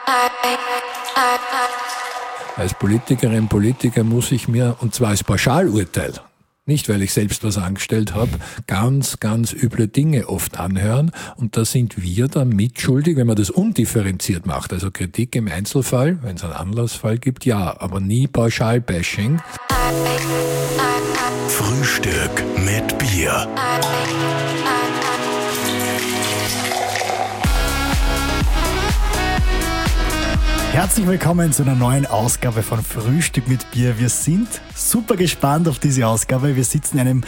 Als Politikerin, Politiker muss ich mir, und zwar als Pauschalurteil, nicht weil ich selbst was angestellt habe, ganz, ganz üble Dinge oft anhören. Und da sind wir dann mitschuldig, wenn man das undifferenziert macht. Also Kritik im Einzelfall, wenn es einen Anlassfall gibt, ja, aber nie Pauschalbashing. Frühstück mit Bier. Herzlich willkommen zu einer neuen Ausgabe von Frühstück mit Bier. Wir sind super gespannt auf diese Ausgabe. Wir sitzen in einem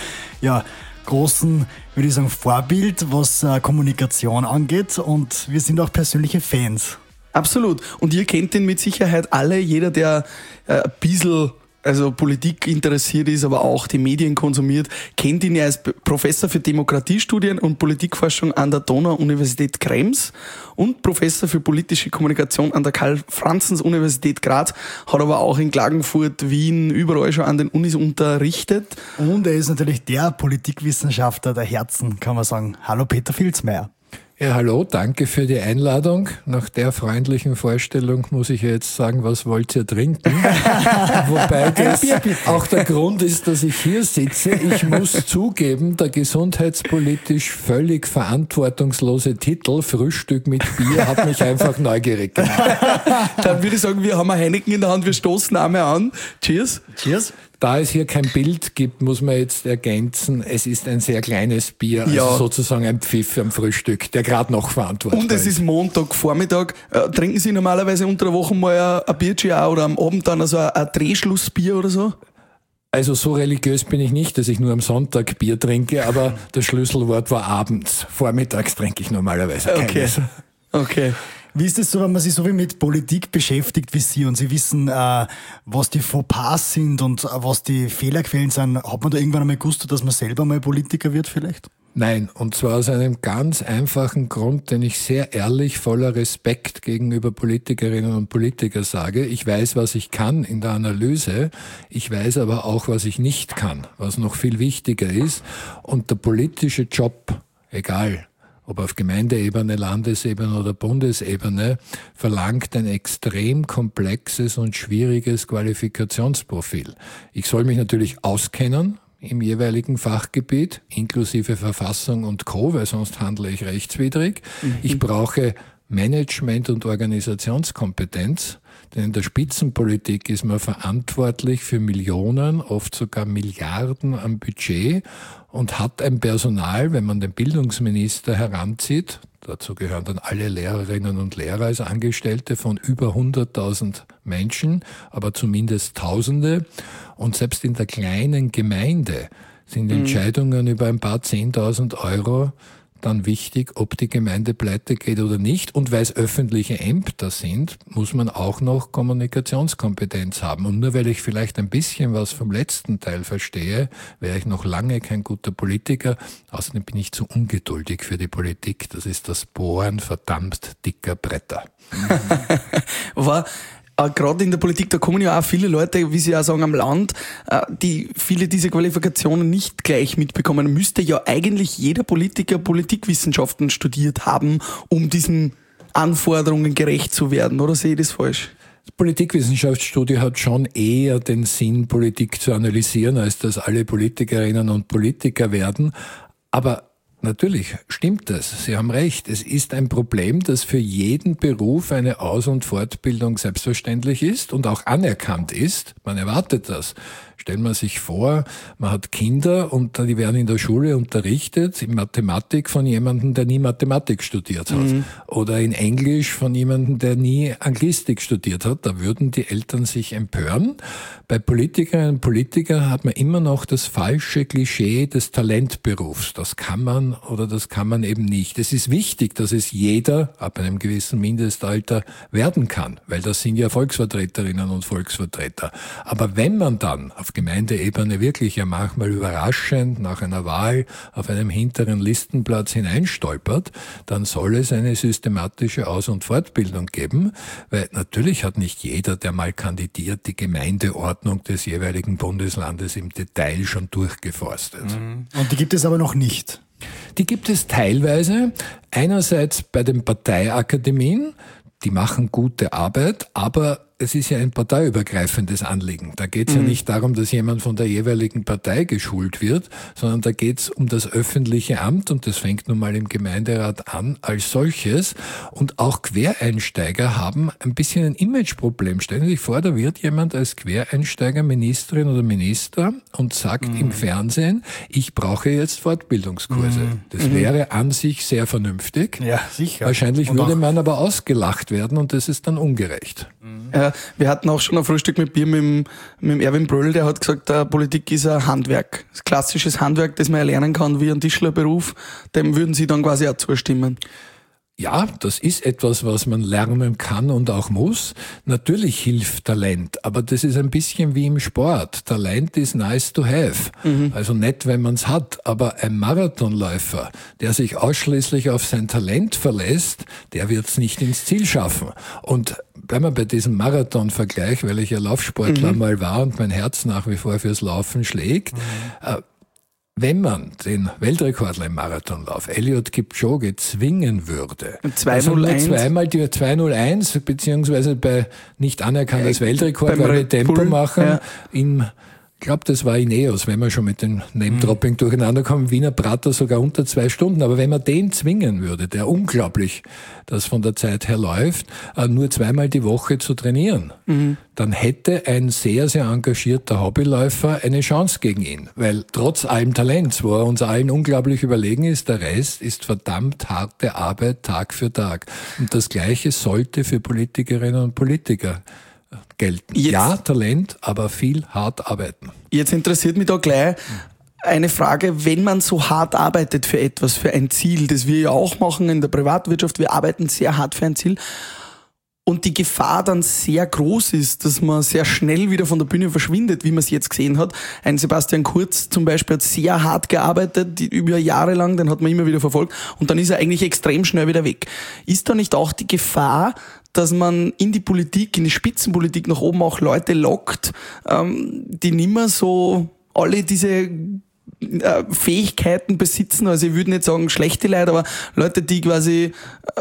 großen, würde ich sagen, Vorbild, was Kommunikation angeht, und wir sind auch persönliche Fans. Absolut. Und ihr kennt ihn mit Sicherheit alle. Jeder, der ein bisschen Politik interessiert ist, aber auch die Medien konsumiert, kennt ihn ja als Professor für Demokratiestudien und Politikforschung an der Donau-Universität Krems und Professor für politische Kommunikation an der Karl-Franzens-Universität Graz, hat aber auch in Klagenfurt, Wien, überall schon an den Unis unterrichtet. Und er ist natürlich der Politikwissenschaftler der Herzen, kann man sagen. Hallo Peter Vilsmeier. Ja, hallo, danke für die Einladung. Nach der freundlichen Vorstellung muss ich jetzt sagen, was wollt ihr trinken? Wobei das auch der Grund ist, dass ich hier sitze. Ich muss zugeben, der gesundheitspolitisch völlig verantwortungslose Titel Frühstück mit Bier hat mich einfach neugierig gemacht. Dann würde ich sagen, wir haben ein Heineken in der Hand, wir stoßen einmal an. Cheers. Cheers. Da es hier kein Bild gibt, muss man jetzt ergänzen, es ist ein sehr kleines Bier, also sozusagen ein Pfiff am Frühstück, der gerade noch verantwortlich ist. Und es ist Montagvormittag. Trinken Sie normalerweise unter der Woche mal ein Bierchen auch oder am Abend dann ein Drehschlussbier oder so? Also so religiös bin ich nicht, dass ich nur am Sonntag Bier trinke, aber das Schlüsselwort war abends. Vormittags trinke ich normalerweise keines. Okay. Wie ist es so, wenn man sich so wie mit Politik beschäftigt wie Sie und Sie wissen, was die Fauxpas sind und was die Fehlerquellen sind? Hat man da irgendwann einmal gewusst, dass man selber mal Politiker wird vielleicht? Nein, und zwar aus einem ganz einfachen Grund, den ich sehr ehrlich, voller Respekt gegenüber Politikerinnen und Politikern sage. Ich weiß, was ich kann in der Analyse, ich weiß aber auch, was ich nicht kann, was noch viel wichtiger ist. Und der politische Job, egal ob auf Gemeindeebene, Landesebene oder Bundesebene, verlangt ein extrem komplexes und schwieriges Qualifikationsprofil. Ich soll mich natürlich auskennen im jeweiligen Fachgebiet, inklusive Verfassung und Co., weil sonst handle ich rechtswidrig. Ich brauche Management- und Organisationskompetenz, denn in der Spitzenpolitik ist man verantwortlich für Millionen, oft sogar Milliarden am Budget und hat ein Personal, wenn man den Bildungsminister heranzieht, dazu gehören dann alle Lehrerinnen und Lehrer als Angestellte von über 100.000 Menschen, aber zumindest Tausende. Und selbst in der kleinen Gemeinde sind Entscheidungen über ein paar 10.000 Euro dann wichtig, ob die Gemeinde pleite geht oder nicht. Und weil es öffentliche Ämter sind, muss man auch noch Kommunikationskompetenz haben. Und nur weil ich vielleicht ein bisschen was vom letzten Teil verstehe, wäre ich noch lange kein guter Politiker. Außerdem bin ich zu ungeduldig für die Politik. Das ist das Bohren verdammt dicker Bretter. Gerade in der Politik, da kommen ja auch viele Leute, wie Sie auch sagen, am Land, die viele dieser Qualifikationen nicht gleich mitbekommen. Müsste ja eigentlich jeder Politiker Politikwissenschaften studiert haben, um diesen Anforderungen gerecht zu werden, oder sehe ich das falsch? Das Politikwissenschaftsstudie hat schon eher den Sinn, Politik zu analysieren, als dass alle Politikerinnen und Politiker werden. Aber natürlich stimmt das. Sie haben recht. Es ist ein Problem, dass für jeden Beruf eine Aus- und Fortbildung selbstverständlich ist und auch anerkannt ist. Man erwartet das. Stellen wir sich vor, man hat Kinder und die werden in der Schule unterrichtet, in Mathematik von jemandem, der nie Mathematik studiert hat. Oder in Englisch von jemandem, der nie Anglistik studiert hat. Da würden die Eltern sich empören. Bei Politikerinnen und Politikern hat man immer noch das falsche Klischee des Talentberufs. Das kann man oder das kann man eben nicht. Es ist wichtig, dass es jeder ab einem gewissen Mindestalter werden kann, weil das sind ja Volksvertreterinnen und Volksvertreter. Aber wenn man dann auf Gemeindeebene wirklich ja manchmal überraschend nach einer Wahl auf einem hinteren Listenplatz hineinstolpert, dann soll es eine systematische Aus- und Fortbildung geben, weil natürlich hat nicht jeder, der mal kandidiert, die Gemeindeordnung des jeweiligen Bundeslandes im Detail schon durchgeforstet. Und die gibt es aber noch nicht. Die gibt es teilweise, einerseits bei den Parteiakademien, die machen gute Arbeit, aber es ist ja ein parteiübergreifendes Anliegen. Da geht es ja nicht darum, dass jemand von der jeweiligen Partei geschult wird, sondern da geht es um das öffentliche Amt und das fängt nun mal im Gemeinderat an als solches. Und auch Quereinsteiger haben ein bisschen ein Imageproblem. Stellen Sie sich vor, da wird jemand als Quereinsteiger Ministerin oder Minister und sagt im Fernsehen, ich brauche jetzt Fortbildungskurse. Das wäre an sich sehr vernünftig. Ja, sicher. Wahrscheinlich Und würde auch- man aber ausgelacht werden und das ist dann ungerecht. Wir hatten auch schon ein Frühstück mit Bier mit dem Erwin Bröll, der hat gesagt, Politik ist ein Handwerk. Das klassisches Handwerk, das man erlernen kann wie ein Tischlerberuf, dem würden Sie dann quasi auch zustimmen. Ja, das ist etwas, was man lernen kann und auch muss. Natürlich hilft Talent, aber das ist ein bisschen wie im Sport. Talent ist nice to have. Also nett, wenn man es hat, aber ein Marathonläufer, der sich ausschließlich auf sein Talent verlässt, der wird es nicht ins Ziel schaffen. Und bleiben wir bei diesem Marathon-Vergleich, weil ich ja Laufsportler mal war und mein Herz nach wie vor fürs Laufen schlägt. Wenn man den Weltrekordler im Marathonlauf, Eliud Kipchoge, zwingen würde, Mit also nur 2:01? zweimal die 2:01, beziehungsweise bei nicht anerkanntes Weltrekord, beim weil wir Red Tempo Bull, machen, ja. ich glaube, das war Ineos, wenn wir schon mit dem Name-Dropping durcheinander kommen, Wiener Prater sogar unter 2 Stunden. Aber wenn man den zwingen würde, der unglaublich das von der Zeit her läuft, nur zweimal die Woche zu trainieren, dann hätte ein sehr, sehr engagierter Hobbyläufer eine Chance gegen ihn. Weil trotz allem Talents, wo er uns allen unglaublich überlegen ist, der Rest ist verdammt harte Arbeit Tag für Tag. Und das Gleiche sollte für Politikerinnen und Politiker gelten. Jetzt- Ja, Talent, aber viel hart arbeiten. Jetzt interessiert mich da gleich eine Frage, wenn man so hart arbeitet für etwas, für ein Ziel, das wir ja auch machen in der Privatwirtschaft, wir arbeiten sehr hart für ein Ziel und die Gefahr dann sehr groß ist, dass man sehr schnell wieder von der Bühne verschwindet, wie man es jetzt gesehen hat. Ein Sebastian Kurz zum Beispiel hat sehr hart gearbeitet, über Jahre lang, den hat man immer wieder verfolgt und dann ist er eigentlich extrem schnell wieder weg. Ist da nicht auch die Gefahr, dass man in die Politik, in die Spitzenpolitik nach oben auch Leute lockt, die nimmer so alle diese Fähigkeiten besitzen, also ich würde nicht sagen schlechte Leute, aber Leute, die quasi,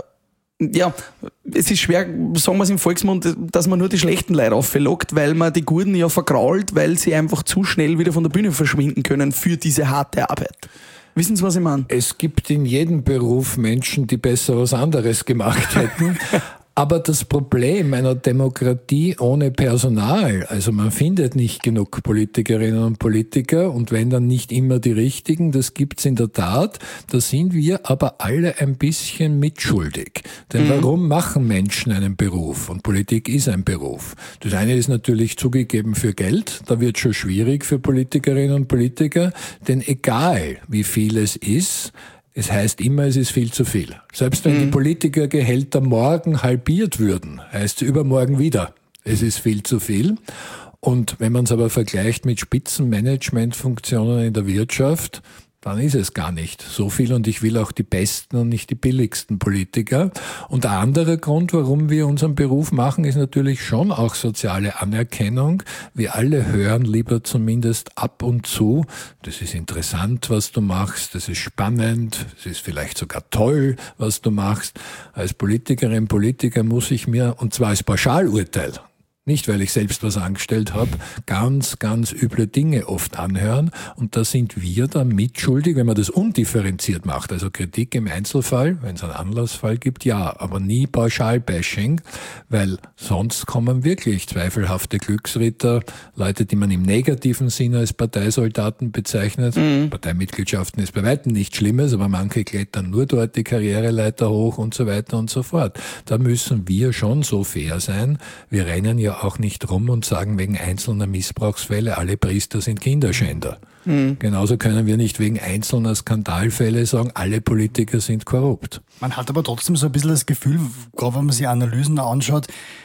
es ist schwer, sagen wir es im Volksmund, dass man nur die schlechten Leute auflockt, weil man die Guten ja vergrault, weil sie einfach zu schnell wieder von der Bühne verschwinden können für diese harte Arbeit. Wissen Sie, was ich meine? Es gibt in jedem Beruf Menschen, die besser was anderes gemacht hätten. Aber das Problem einer Demokratie ohne Personal, also man findet nicht genug Politikerinnen und Politiker und wenn dann nicht immer die richtigen, das gibt's in der Tat, da sind wir aber alle ein bisschen mitschuldig. Denn warum machen Menschen einen Beruf? Und Politik ist ein Beruf. Das eine ist natürlich zugegeben für Geld, da wird schon schwierig für Politikerinnen und Politiker, denn egal wie viel es ist, es heißt immer, es ist viel zu viel. Selbst wenn die Politikergehälter morgen halbiert würden, heißt es übermorgen wieder, es ist viel zu viel. Und wenn man es aber vergleicht mit Spitzenmanagementfunktionen in der Wirtschaft, dann ist es gar nicht so viel und ich will auch die besten und nicht die billigsten Politiker. Und ein anderer Grund, warum wir unseren Beruf machen, ist natürlich schon auch soziale Anerkennung. Wir alle hören lieber zumindest ab und zu, das ist interessant, was du machst, das ist spannend, es ist vielleicht sogar toll, was du machst. Als Politikerin, Politiker muss ich mir, und zwar als Pauschalurteil, nicht, weil ich selbst was angestellt habe, ganz, ganz üble Dinge oft anhören. Und da sind wir dann mitschuldig, wenn man das undifferenziert macht. Also Kritik im Einzelfall, wenn es einen Anlassfall gibt, ja, aber nie Pauschalbashing, weil sonst kommen wirklich zweifelhafte Glücksritter, Leute, die man im negativen Sinne als Parteisoldaten bezeichnet. Parteimitgliedschaften ist bei weitem nichts Schlimmes, aber manche klettern nur dort die Karriereleiter hoch und so weiter und so fort. Da müssen wir schon so fair sein. Wir rennen ja auch nicht rum und sagen wegen einzelner Missbrauchsfälle, alle Priester sind Kinderschänder. Genauso können wir nicht wegen einzelner Skandalfälle sagen, alle Politiker sind korrupt. Man hat aber trotzdem so ein bisschen das Gefühl, gerade wenn man sich Analysen anschaut,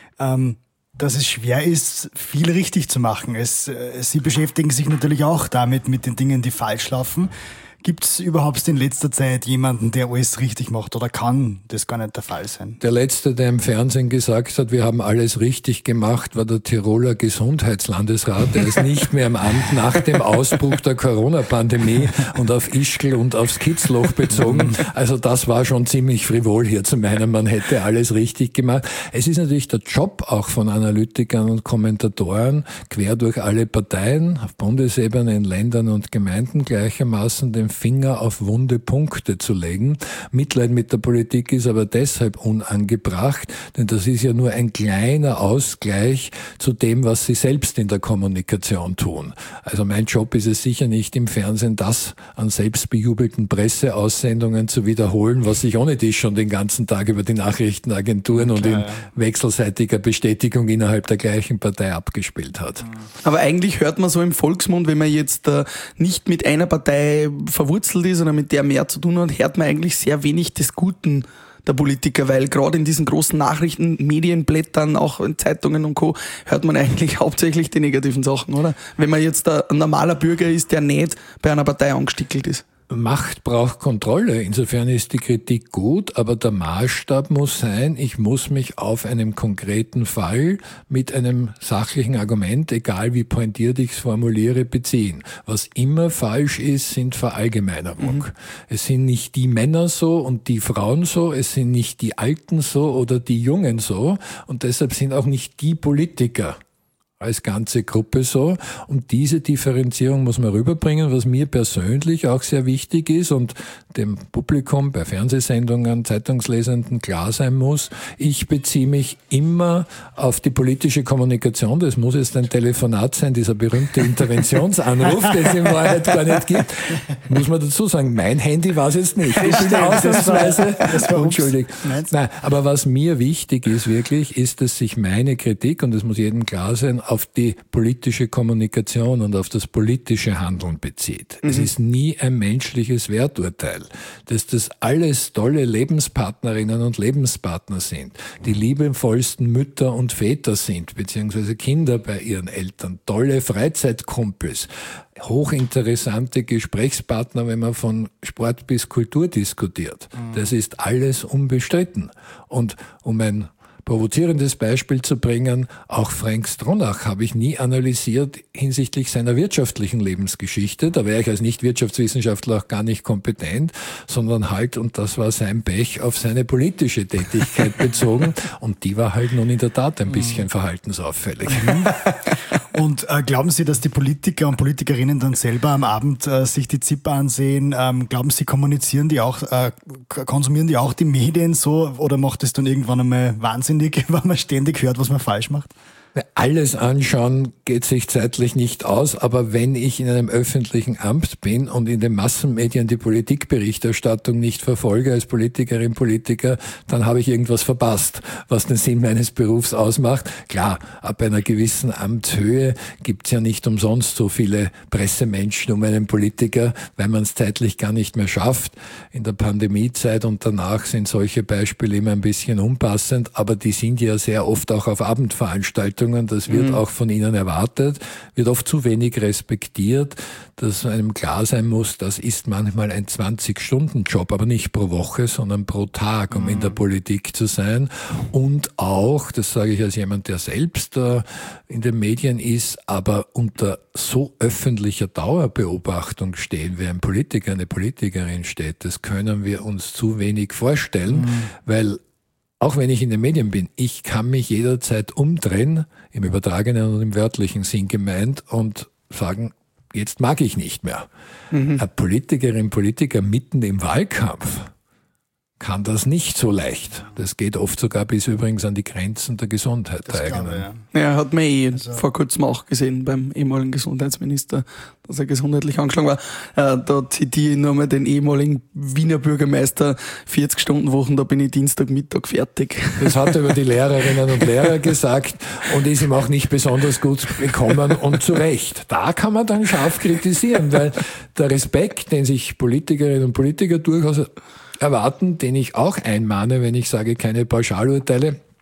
dass es schwer ist, viel richtig zu machen. Sie beschäftigen sich natürlich auch damit, mit den Dingen, die falsch laufen. Gibt es überhaupt in letzter Zeit jemanden, der alles richtig macht, oder kann das gar nicht der Fall sein? Der Letzte, der im Fernsehen gesagt hat, wir haben alles richtig gemacht, war der Tiroler Gesundheitslandesrat. Der ist nicht mehr im Amt nach dem Ausbruch der Corona-Pandemie und auf Ischgl und aufs Kitzloch bezogen. Also das war schon ziemlich frivol hier zu meinen, man hätte alles richtig gemacht. Es ist natürlich der Job auch von Analytikern und Kommentatoren, quer durch alle Parteien, auf Bundesebene, in Ländern und Gemeinden gleichermaßen, den Finger auf wunde Punkte zu legen. Mitleid mit der Politik ist aber deshalb unangebracht, denn das ist ja nur ein kleiner Ausgleich zu dem, was sie selbst in der Kommunikation tun. Also mein Job ist es sicher nicht, im Fernsehen das an selbstbejubelten Presseaussendungen zu wiederholen, was sich ohne dies schon den ganzen Tag über die Nachrichtenagenturen und in wechselseitiger Bestätigung innerhalb der gleichen Partei abgespielt hat. Aber eigentlich hört man so im Volksmund, wenn man jetzt nicht mit einer Partei verwurzelt ist oder mit der mehr zu tun hat, hört man eigentlich sehr wenig des Guten der Politiker, weil gerade in diesen großen Nachrichten, Medienblättern, auch in Zeitungen und Co. hört man eigentlich hauptsächlich die negativen Sachen, oder? Wenn man jetzt ein normaler Bürger ist, der nicht bei einer Partei angestickelt ist. Macht braucht Kontrolle. Insofern ist die Kritik gut, aber der Maßstab muss sein, ich muss mich auf einen konkreten Fall mit einem sachlichen Argument, egal wie pointiert ich es formuliere, beziehen. Was immer falsch ist, sind Verallgemeinerung. Es sind nicht die Männer so und die Frauen so, es sind nicht die Alten so oder die Jungen so und deshalb sind auch nicht die Politiker als ganze Gruppe so. Und diese Differenzierung muss man rüberbringen, was mir persönlich auch sehr wichtig ist und dem Publikum bei Fernsehsendungen, Zeitungslesenden klar sein muss. Ich beziehe mich immer auf die politische Kommunikation. Das muss jetzt ein Telefonat sein, dieser berühmte Interventionsanruf, den es in Wahrheit gar nicht gibt. Muss man dazu sagen, mein Handy war es jetzt nicht. Ich bin ausnahmsweise unschuldig. Nein, aber was mir wichtig ist wirklich, ist, dass sich meine Kritik, und das muss jedem klar sein, auf die politische Kommunikation und auf das politische Handeln bezieht. Es ist nie ein menschliches Werturteil, dass das alles tolle Lebenspartnerinnen und Lebenspartner sind, die liebevollsten Mütter und Väter sind, beziehungsweise Kinder bei ihren Eltern, tolle Freizeitkumpels, hochinteressante Gesprächspartner, wenn man von Sport bis Kultur diskutiert. Das ist alles unbestritten. Und um ein provozierendes Beispiel zu bringen, auch Frank Stronach habe ich nie analysiert hinsichtlich seiner wirtschaftlichen Lebensgeschichte. Da wäre ich als Nicht-Wirtschaftswissenschaftler auch gar nicht kompetent, sondern halt, und das war sein Pech, auf seine politische Tätigkeit bezogen. Und die war halt nun in der Tat ein bisschen verhaltensauffällig. Und glauben Sie, dass die Politiker und Politikerinnen dann selber am Abend sich die ZIP ansehen? Glauben Sie, konsumieren die auch die Medien so? Oder macht es dann irgendwann einmal wahnsinnig, wenn man ständig hört, was man falsch macht? Alles anschauen geht sich zeitlich nicht aus, aber wenn ich in einem öffentlichen Amt bin und in den Massenmedien die Politikberichterstattung nicht verfolge als Politikerin, Politiker, dann habe ich irgendwas verpasst, was den Sinn meines Berufs ausmacht. Klar, ab einer gewissen Amtshöhe gibt's ja nicht umsonst so viele Pressemenschen um einen Politiker, weil man es zeitlich gar nicht mehr schafft. In der Pandemiezeit und danach sind solche Beispiele immer ein bisschen unpassend, aber die sind ja sehr oft auch auf Abendveranstaltungen. Das wird auch von ihnen erwartet, wird oft zu wenig respektiert, dass einem klar sein muss, das ist manchmal ein 20-Stunden-Job, aber nicht pro Woche, sondern pro Tag, um in der Politik zu sein. Und auch, das sage ich als jemand, der selbst in den Medien ist, aber unter so öffentlicher Dauerbeobachtung stehen, wie ein Politiker, eine Politikerin steht, das können wir uns zu wenig vorstellen, weil auch wenn ich in den Medien bin, ich kann mich jederzeit umdrehen, im übertragenen und im wörtlichen Sinn gemeint, und sagen, jetzt mag ich nicht mehr. Eine Politikerin, Politiker mitten im Wahlkampf kann das nicht so leicht. Das geht oft sogar bis übrigens an die Grenzen der Gesundheit der eigenen. Ja, hat man vor kurzem auch gesehen beim ehemaligen Gesundheitsminister, dass er gesundheitlich angeschlagen war. Da zitiere ich nur mal den ehemaligen Wiener Bürgermeister, 40-Stunden-Wochen, da bin ich Dienstagmittag fertig. Das hat er über die Lehrerinnen und Lehrer gesagt und ist ihm auch nicht besonders gut bekommen, und zu Recht. Da kann man dann scharf kritisieren, weil der Respekt, den sich Politikerinnen und Politiker durchaus erwarten, den ich auch einmahne, wenn ich sage, keine Pauschalurteile,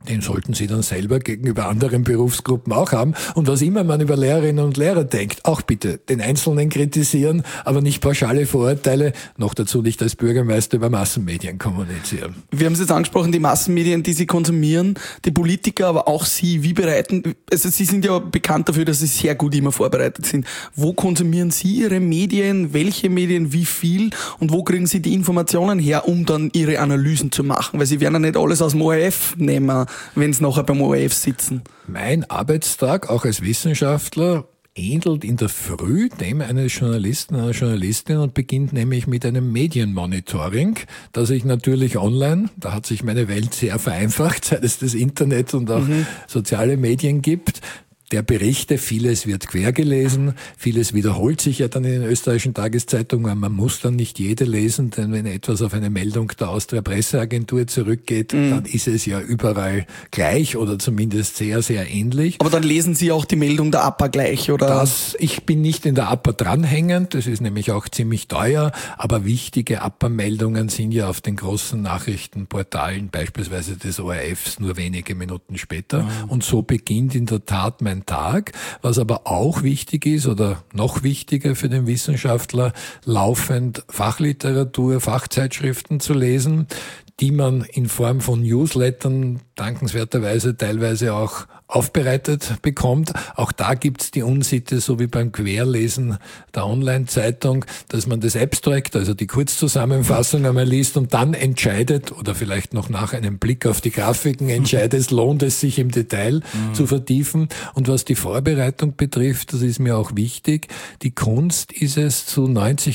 Den sollten Sie dann selber gegenüber anderen Berufsgruppen auch haben. Und was immer man über Lehrerinnen und Lehrer denkt, auch bitte den Einzelnen kritisieren, aber nicht pauschale Vorurteile, noch dazu nicht als Bürgermeister über Massenmedien kommunizieren. Wir haben es jetzt angesprochen, die Massenmedien, die Sie konsumieren, die Politiker, aber auch Sie, also Sie sind ja bekannt dafür, dass Sie sehr gut immer vorbereitet sind. Wo konsumieren Sie Ihre Medien? Welche Medien? Wie viel? Und wo kriegen Sie die Informationen her, um dann Ihre Analysen zu machen? Weil Sie werden ja nicht alles aus dem ORF nehmen, wenn Sie nachher beim ORF sitzen. Mein Arbeitstag, auch als Wissenschaftler, ähnelt in der Früh dem eines Journalisten, einer Journalistin und beginnt nämlich mit einem Medienmonitoring, das ich natürlich online, da hat sich meine Welt sehr vereinfacht, seit es das Internet und auch soziale Medien gibt, der Berichte, vieles wird quer gelesen, vieles wiederholt sich ja dann in den österreichischen Tageszeitungen, man muss dann nicht jede lesen, denn wenn etwas auf eine Meldung der Austria Presseagentur zurückgeht, dann ist es ja überall gleich oder zumindest sehr, sehr ähnlich. Aber dann lesen Sie auch die Meldung der APA gleich, oder? Ich bin nicht in der APA dranhängend, das ist nämlich auch ziemlich teuer, aber wichtige APA-Meldungen sind ja auf den großen Nachrichtenportalen, beispielsweise des ORFs, nur wenige Minuten später. Und so beginnt in der Tat mein Tag. Was aber auch wichtig ist oder noch wichtiger für den Wissenschaftler, laufend Fachliteratur, Fachzeitschriften zu lesen, die man in Form von Newslettern dankenswerterweise teilweise auch aufbereitet bekommt. Auch da gibt's die Unsitte, so wie beim Querlesen der Online-Zeitung, dass man das Abstract, also die Kurzzusammenfassung einmal liest und dann entscheidet, oder vielleicht noch nach einem Blick auf die Grafiken entscheidet, lohnt es sich im Detail zu vertiefen. Und was die Vorbereitung betrifft, das ist mir auch wichtig, die Kunst ist es, zu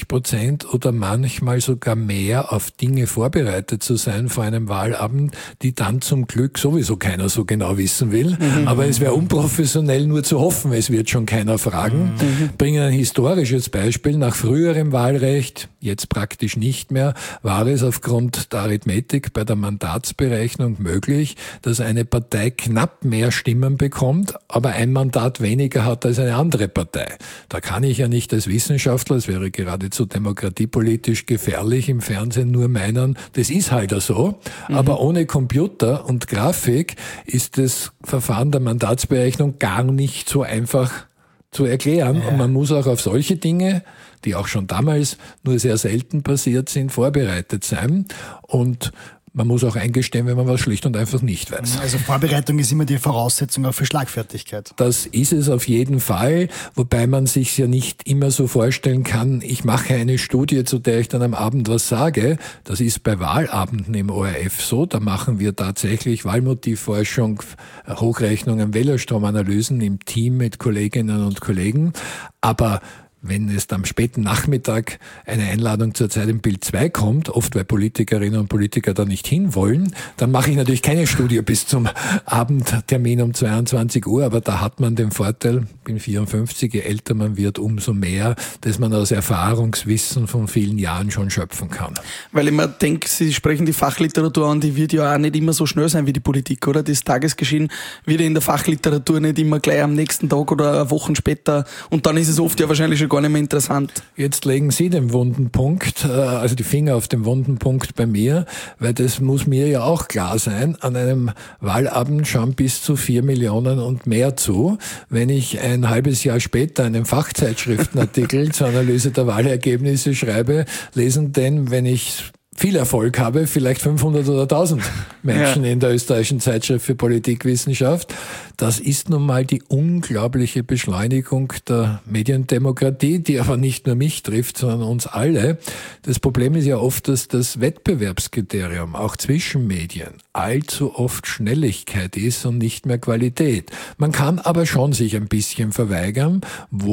90% oder manchmal sogar mehr auf Dinge vorbereitet zu sein vor einem Wahlabend, die dann zum Glück sowieso keiner so genau wissen will. Aber es wäre unprofessionell nur zu hoffen, es wird schon keiner fragen. Bringen ein historisches Beispiel. Nach früherem Wahlrecht, jetzt praktisch nicht mehr, war es aufgrund der Arithmetik bei der Mandatsberechnung möglich, dass eine Partei knapp mehr Stimmen bekommt, aber ein Mandat weniger hat als eine andere Partei. Da kann ich ja nicht als Wissenschaftler, es wäre geradezu demokratiepolitisch gefährlich, im Fernsehen nur meinen, das ist halt so. Aber ohne Computer und Grafik ist das Verfahren der Mandatsberechnung gar nicht so einfach zu erklären. Und man muss auch auf solche Dinge, die auch schon damals nur sehr selten passiert sind, vorbereitet sein. Und man muss auch eingestehen, wenn man was schlicht und einfach nicht weiß. Also Vorbereitung ist immer die Voraussetzung auch für Schlagfertigkeit. Das ist es auf jeden Fall, wobei man sich ja nicht immer so vorstellen kann, ich mache eine Studie, zu der ich dann am Abend was sage. Das ist bei Wahlabenden im ORF so. Da machen wir tatsächlich Wahlmotivforschung, Hochrechnungen, Wählerstromanalysen im Team mit Kolleginnen und Kollegen. Aber wenn es am späten Nachmittag eine Einladung zur Zeit im Bild 2 kommt, oft weil Politikerinnen und Politiker da nicht hinwollen, dann mache ich natürlich keine Studie bis zum Abendtermin um 22 Uhr, aber da hat man den Vorteil, bin 54, je älter man wird, umso mehr, dass man aus Erfahrungswissen von vielen Jahren schon schöpfen kann. Weil ich mir denke, Sie sprechen die Fachliteratur an, die wird ja auch nicht immer so schnell sein wie die Politik, oder? Das Tagesgeschehen wird ja in der Fachliteratur nicht immer gleich am nächsten Tag oder Wochen später, und dann ist es oft ja wahrscheinlich schon gar nicht mehr interessant. Jetzt legen Sie den wunden Punkt, also die Finger auf den wunden Punkt bei mir, weil das muss mir ja auch klar sein. An einem Wahlabend schauen bis zu 4 Millionen und mehr zu. Wenn ich ein halbes Jahr später einen Fachzeitschriftenartikel zur Analyse der Wahlergebnisse schreibe, lesen denn, wenn ich viel Erfolg habe, vielleicht 500 oder 1000 Menschen in der österreichischen Zeitschrift für Politikwissenschaft. Das ist nun mal die unglaubliche Beschleunigung der Mediendemokratie, die aber nicht nur mich trifft, sondern uns alle. Das Problem ist ja oft, dass das Wettbewerbskriterium auch zwischen Medien allzu oft Schnelligkeit ist und nicht mehr Qualität. Man kann aber schon sich ein bisschen verweigern,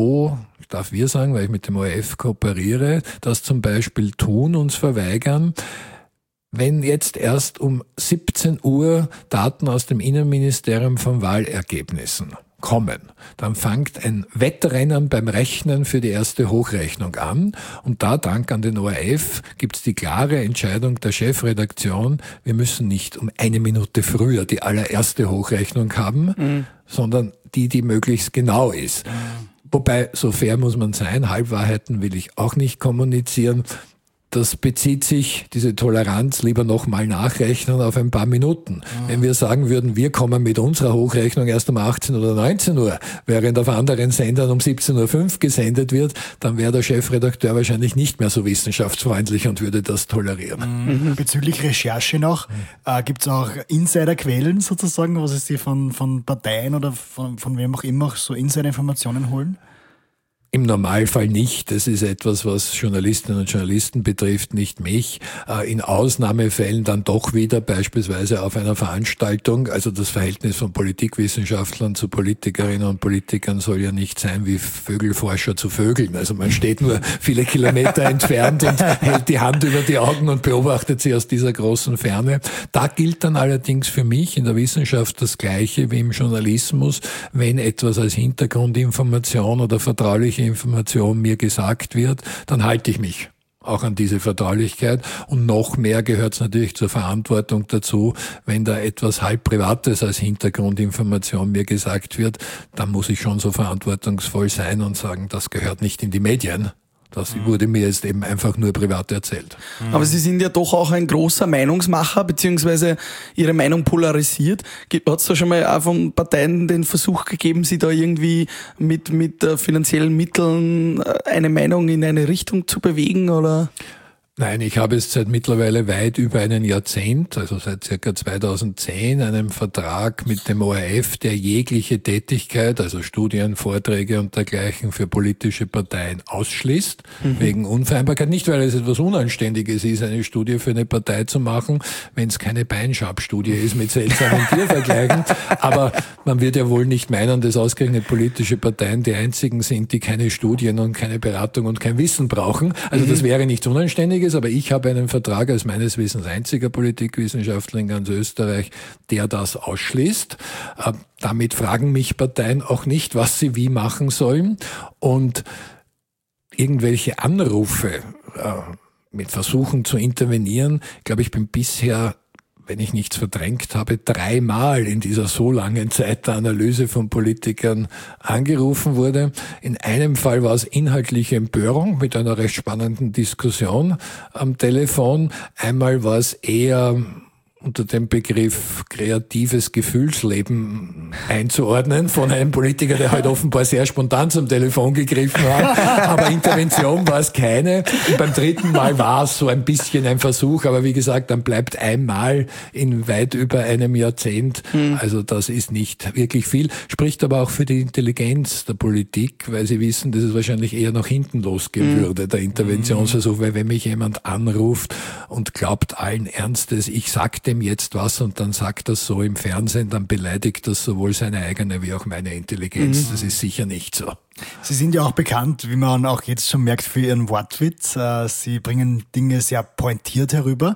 darf wir sagen, weil ich mit dem ORF kooperiere, das zum Beispiel tun, uns verweigern, wenn jetzt erst um 17 Uhr Daten aus dem Innenministerium von Wahlergebnissen kommen, dann fängt ein Wettrennen beim Rechnen für die erste Hochrechnung an, und da, dank an den ORF, gibt's die klare Entscheidung der Chefredaktion, wir müssen nicht um 1 Minute früher die allererste Hochrechnung haben, sondern die möglichst genau ist. Wobei, so fair muss man sein, Halbwahrheiten will ich auch nicht kommunizieren. das bezieht sich, diese Toleranz, lieber nochmal nachrechnen auf ein paar Minuten. Wenn wir sagen würden, wir kommen mit unserer Hochrechnung erst um 18 oder 19 Uhr, während auf anderen Sendern um 17.05 Uhr gesendet wird, dann wäre der Chefredakteur wahrscheinlich nicht mehr so wissenschaftsfreundlich und würde das tolerieren. Bezüglich Recherche noch, gibt es auch Insiderquellen sozusagen, was ist die von Parteien oder von wem auch immer so Insiderinformationen holen? Im Normalfall nicht. Das ist etwas, was Journalistinnen und Journalisten betrifft, nicht mich. In Ausnahmefällen dann doch wieder, beispielsweise auf einer Veranstaltung. Also das Verhältnis von Politikwissenschaftlern zu Politikerinnen und Politikern soll ja nicht sein wie Vögelforscher zu Vögeln. Also man steht nur viele Kilometer entfernt und hält die Hand über die Augen und beobachtet sie aus dieser großen Ferne. Da gilt dann allerdings für mich in der Wissenschaft das Gleiche wie im Journalismus. Wenn etwas als Hintergrundinformation oder vertrauliche Information mir gesagt wird, dann halte ich mich auch an diese Vertraulichkeit. Und noch mehr gehört es natürlich zur Verantwortung dazu, wenn da etwas halb Privates als Hintergrundinformation mir gesagt wird, dann muss ich schon so verantwortungsvoll sein und sagen, das gehört nicht in die Medien. Das wurde mir jetzt eben einfach nur privat erzählt. Aber Sie sind ja doch auch ein großer Meinungsmacher, beziehungsweise Ihre Meinung polarisiert. Hat es da schon mal auch von Parteien den Versuch gegeben, Sie da irgendwie mit finanziellen Mitteln eine Meinung in eine Richtung zu bewegen, oder? Nein, ich habe jetzt seit mittlerweile weit über einem Jahrzehnt, also seit circa 2010, einen Vertrag mit dem ORF, der jegliche Tätigkeit, also Studien, Vorträge und dergleichen für politische Parteien ausschließt, wegen Unvereinbarkeit. Nicht, weil es etwas Unanständiges ist, eine Studie für eine Partei zu machen, wenn es keine Beinschab-Studie ist mit seltsamen Tiervergleichen. Aber man wird ja wohl nicht meinen, dass ausgerechnet politische Parteien die einzigen sind, die keine Studien und keine Beratung und kein Wissen brauchen. Also das wäre nichts Unanständiges. Aber ich habe einen Vertrag als meines Wissens einziger Politikwissenschaftler in ganz Österreich, der das ausschließt. Damit fragen mich Parteien auch nicht, was sie wie machen sollen. Und irgendwelche Anrufe mit Versuchen zu intervenieren, ich glaube, ich bin bisher, wenn ich nichts verdrängt habe, 3-mal in dieser so langen Zeit der Analyse von Politikern angerufen wurde. In einem Fall war es inhaltliche Empörung mit einer recht spannenden Diskussion am Telefon. Einmal war es eher unter dem Begriff kreatives Gefühlsleben einzuordnen von einem Politiker, der halt offenbar sehr spontan zum Telefon gegriffen hat. Aber Intervention war es keine. Und beim 3. Mal war es so ein bisschen ein Versuch. Aber wie gesagt, dann bleibt einmal in weit über einem Jahrzehnt. Also das ist nicht wirklich viel. Spricht aber auch für die Intelligenz der Politik, weil sie wissen, dass es wahrscheinlich eher nach hinten losgehen würde, der Interventionsversuch. Weil wenn mich jemand anruft und glaubt allen Ernstes, ich sag dem jetzt was und dann sagt das so im Fernsehen, dann beleidigt das sowohl seine eigene wie auch meine Intelligenz. Das ist sicher nicht so. Sie sind ja auch bekannt, wie man auch jetzt schon merkt, für Ihren Wortwitz. Sie bringen Dinge sehr pointiert herüber.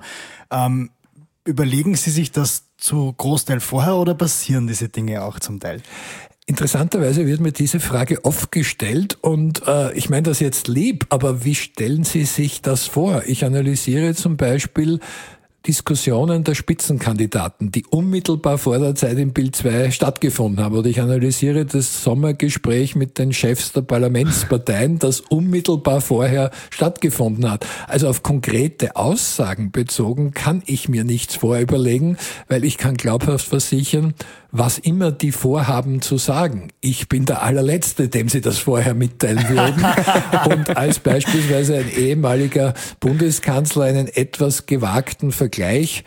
Überlegen Sie sich das zu Großteil vorher oder passieren diese Dinge auch zum Teil? Interessanterweise wird mir diese Frage oft gestellt und ich meine das jetzt lieb, aber wie stellen Sie sich das vor? Ich analysiere zum Beispiel Diskussionen der Spitzenkandidaten, die unmittelbar vor der Zeit im Bild 2 stattgefunden haben. Oder ich analysiere das Sommergespräch mit den Chefs der Parlamentsparteien, das unmittelbar vorher stattgefunden hat. Also auf konkrete Aussagen bezogen kann ich mir nichts vorüberlegen, weil ich kann glaubhaft versichern, was immer die vorhaben zu sagen. Ich bin der Allerletzte, dem sie das vorher mitteilen würden. Und als beispielsweise ein ehemaliger Bundeskanzler einen etwas gewagten Vergleich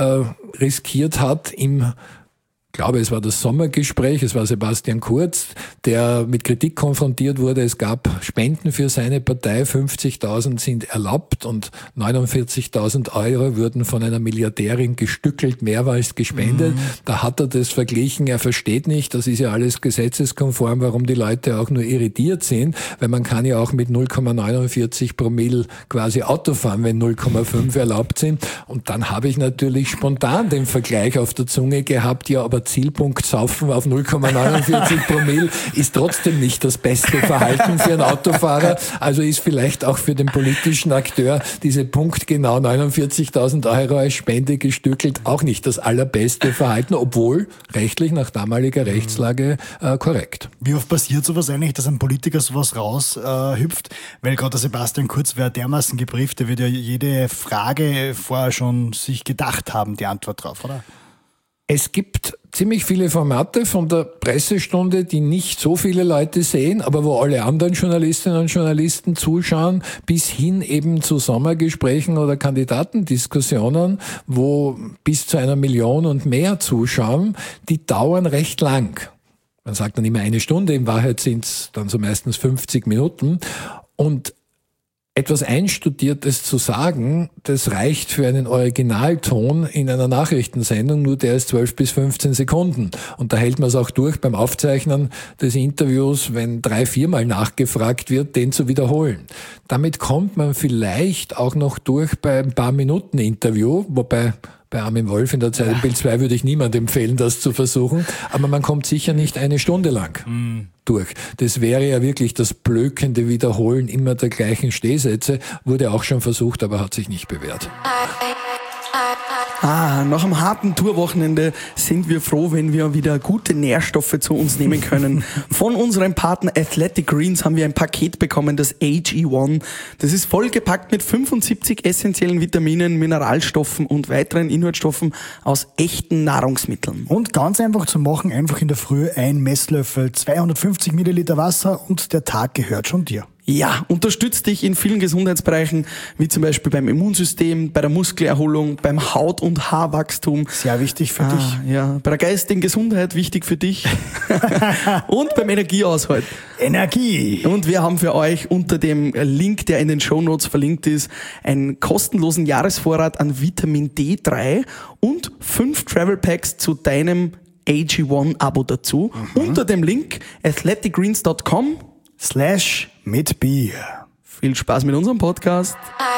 riskiert hat ich glaube, es war das Sommergespräch, es war Sebastian Kurz, der mit Kritik konfrontiert wurde. Es gab Spenden für seine Partei, 50.000 sind erlaubt und 49.000 Euro wurden von einer Milliardärin gestückelt, mehrmals gespendet. Da hat er das verglichen, er versteht nicht, das ist ja alles gesetzeskonform, warum die Leute auch nur irritiert sind, weil man kann ja auch mit 0,49 Promille quasi Auto fahren, wenn 0,5 erlaubt sind. Und dann habe ich natürlich spontan den Vergleich auf der Zunge gehabt, ja, aber aber Zielpunkt saufen auf 0,49 Promille ist trotzdem nicht das beste Verhalten für einen Autofahrer. Also ist vielleicht auch für den politischen Akteur diese punktgenau 49.000 Euro als Spende gestückelt auch nicht das allerbeste Verhalten, obwohl rechtlich nach damaliger Rechtslage korrekt. Wie oft passiert sowas eigentlich, dass ein Politiker sowas raushüpft? Weil gerade der Sebastian Kurz wäre dermaßen gebrieft, der wird ja jede Frage vorher schon sich gedacht haben, die Antwort drauf, oder? Es gibt ziemlich viele Formate von der Pressestunde, die nicht so viele Leute sehen, aber wo alle anderen Journalistinnen und Journalisten zuschauen, bis hin eben zu Sommergesprächen oder Kandidatendiskussionen, wo bis zu 1 Million und mehr zuschauen, die dauern recht lang. Man sagt dann immer 1 Stunde, in Wahrheit sind es dann so meistens 50 Minuten. Und etwas Einstudiertes zu sagen, das reicht für einen Originalton in einer Nachrichtensendung, nur der ist 12 bis 15 Sekunden. Und da hält man es auch durch beim Aufzeichnen des Interviews, wenn 3-4 Mal nachgefragt wird, den zu wiederholen. Damit kommt man vielleicht auch noch durch bei ein paar Minuten Interview, wobei bei Armin Wolf in der Zeit im Bild 2 würde ich niemand empfehlen, das zu versuchen. Aber man kommt sicher nicht 1 Stunde lang durch. Das wäre ja wirklich das blökende Wiederholen immer der gleichen Stehsätze. Wurde auch schon versucht, aber hat sich nicht bewährt. Nach einem harten Tourwochenende sind wir froh, wenn wir wieder gute Nährstoffe zu uns nehmen können. Von unserem Partner Athletic Greens haben wir ein Paket bekommen, das AG1. Das ist vollgepackt mit 75 essentiellen Vitaminen, Mineralstoffen und weiteren Inhaltsstoffen aus echten Nahrungsmitteln. Und ganz einfach zu machen, einfach in der Früh 1 Messlöffel, 250 Milliliter Wasser und der Tag gehört schon dir. Ja, unterstützt dich in vielen Gesundheitsbereichen, wie zum Beispiel beim Immunsystem, bei der Muskelerholung, beim Haut- und Haarwachstum. Sehr wichtig für dich. Ja, bei der geistigen Gesundheit wichtig für dich. Und beim Energiehaushalt. Energie. Und wir haben für euch unter dem Link, der in den Shownotes verlinkt ist, einen kostenlosen Jahresvorrat an Vitamin D3 und 5 Travel Packs zu deinem AG1-Abo dazu. Unter dem Link athleticgreens.com/mit Bier. Viel Spaß mit unserem Podcast.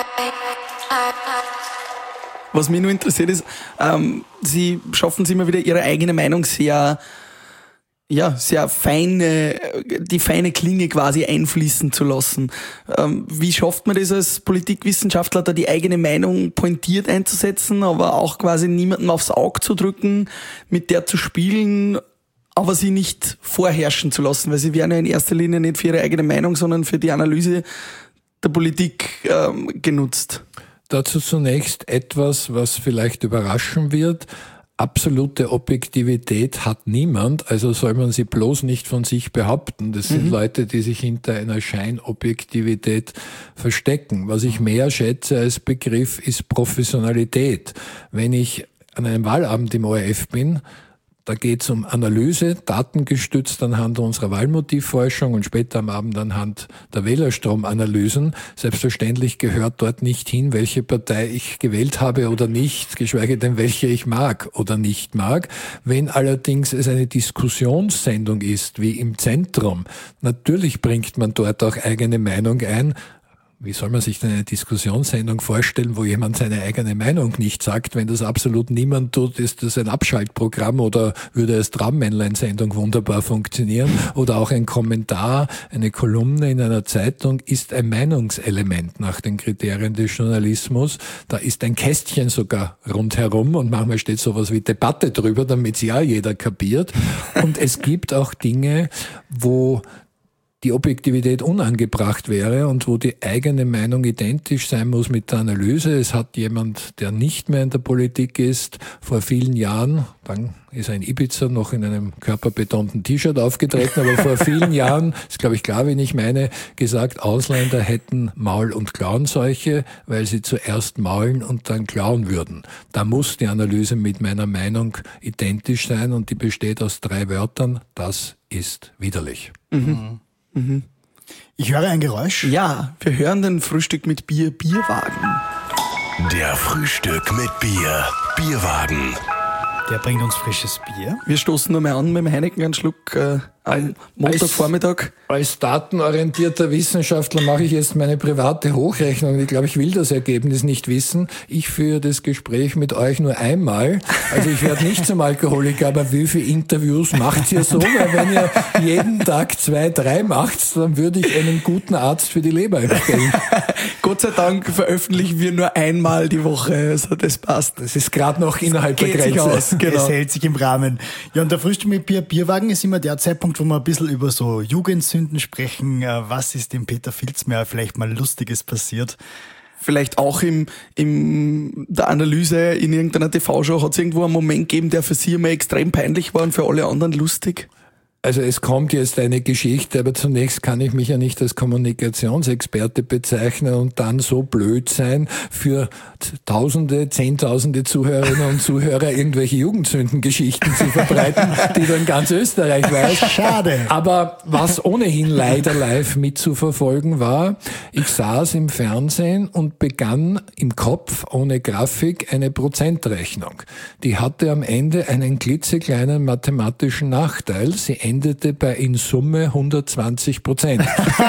Was mich nur interessiert ist, Sie schaffen es immer wieder, Ihre eigene Meinung sehr feine, die feine Klinge quasi einfließen zu lassen. Wie schafft man das als Politikwissenschaftler, da die eigene Meinung pointiert einzusetzen, aber auch quasi niemandem aufs Auge zu drücken, mit der zu spielen, aber sie nicht vorherrschen zu lassen, weil sie werden ja in erster Linie nicht für ihre eigene Meinung, sondern für die Analyse der Politik genutzt. Dazu zunächst etwas, was vielleicht überraschen wird. Absolute Objektivität hat niemand, also soll man sie bloß nicht von sich behaupten. Das sind Leute, die sich hinter einer Scheinobjektivität verstecken. Was ich mehr schätze als Begriff ist Professionalität. Wenn ich an einem Wahlabend im ORF bin, da geht es um Analyse, datengestützt anhand unserer Wahlmotivforschung und später am Abend anhand der Wählerstromanalysen. Selbstverständlich gehört dort nicht hin, welche Partei ich gewählt habe oder nicht, geschweige denn welche ich mag oder nicht mag. Wenn allerdings es eine Diskussionssendung ist, wie im Zentrum, natürlich bringt man dort auch eigene Meinung ein. Wie soll man sich denn eine Diskussionssendung vorstellen, wo jemand seine eigene Meinung nicht sagt? Wenn das absolut niemand tut, ist das ein Abschaltprogramm oder würde als Traummännlein-Sendung wunderbar funktionieren. Oder auch ein Kommentar, eine Kolumne in einer Zeitung ist ein Meinungselement nach den Kriterien des Journalismus. Da ist ein Kästchen sogar rundherum und manchmal steht sowas wie Debatte drüber, damit es ja jeder kapiert. Und es gibt auch Dinge, wo die Objektivität unangebracht wäre und wo die eigene Meinung identisch sein muss mit der Analyse. Es hat jemand, der nicht mehr in der Politik ist, vor vielen Jahren, dann ist er in Ibiza noch in einem körperbetonten T-Shirt aufgetreten, aber vor vielen Jahren, ist glaube ich klar, wen ich meine, gesagt, Ausländer hätten Maul- und Klauenseuche, weil sie zuerst maulen und dann klauen würden. Da muss die Analyse mit meiner Meinung identisch sein und die besteht aus 3 Wörtern. Das ist widerlich. Ich höre ein Geräusch. Ja, wir hören den Frühstück mit Bier, Bierwagen. Der Frühstück mit Bier, Bierwagen. Der bringt uns frisches Bier. Wir stoßen nur mal an mit dem Heineken einen Schluck am Montagvormittag. Als datenorientierter Wissenschaftler mache ich jetzt meine private Hochrechnung. Ich glaube, ich will das Ergebnis nicht wissen. Ich führe das Gespräch mit euch nur einmal. Also ich werde nicht zum Alkoholiker, aber wie viele Interviews macht ihr so? Weil wenn ihr jeden Tag 2, 3 macht, dann würde ich einen guten Arzt für die Leber empfehlen. Gott sei Dank veröffentlichen wir nur einmal die Woche. Also das passt. Das ist gerade noch innerhalb der Geht sich Grenze. aus. Genau. Es hält sich im Rahmen. Ja, und der Frühstück mit Bier, Bierwagen ist immer der Zeitpunkt, wo wir ein bisschen über so Jugendsünden sprechen. Was ist dem Peter Filzmeier vielleicht mal Lustiges passiert? Vielleicht auch in der Analyse in irgendeiner TV-Show hat es irgendwo einen Moment gegeben, der für Sie immer extrem peinlich war und für alle anderen lustig? Also es kommt jetzt eine Geschichte, aber zunächst kann ich mich ja nicht als Kommunikationsexperte bezeichnen und dann so blöd sein, für Tausende, Zehntausende Zuhörerinnen und Zuhörer irgendwelche Jugendsündengeschichten zu verbreiten, die dann ganz Österreich weiß. Schade. Aber was ohnehin leider live mitzuverfolgen war, ich saß im Fernsehen und begann im Kopf ohne Grafik eine Prozentrechnung. Die hatte am Ende einen klitzekleinen mathematischen Nachteil. Sie endete bei in Summe 120%.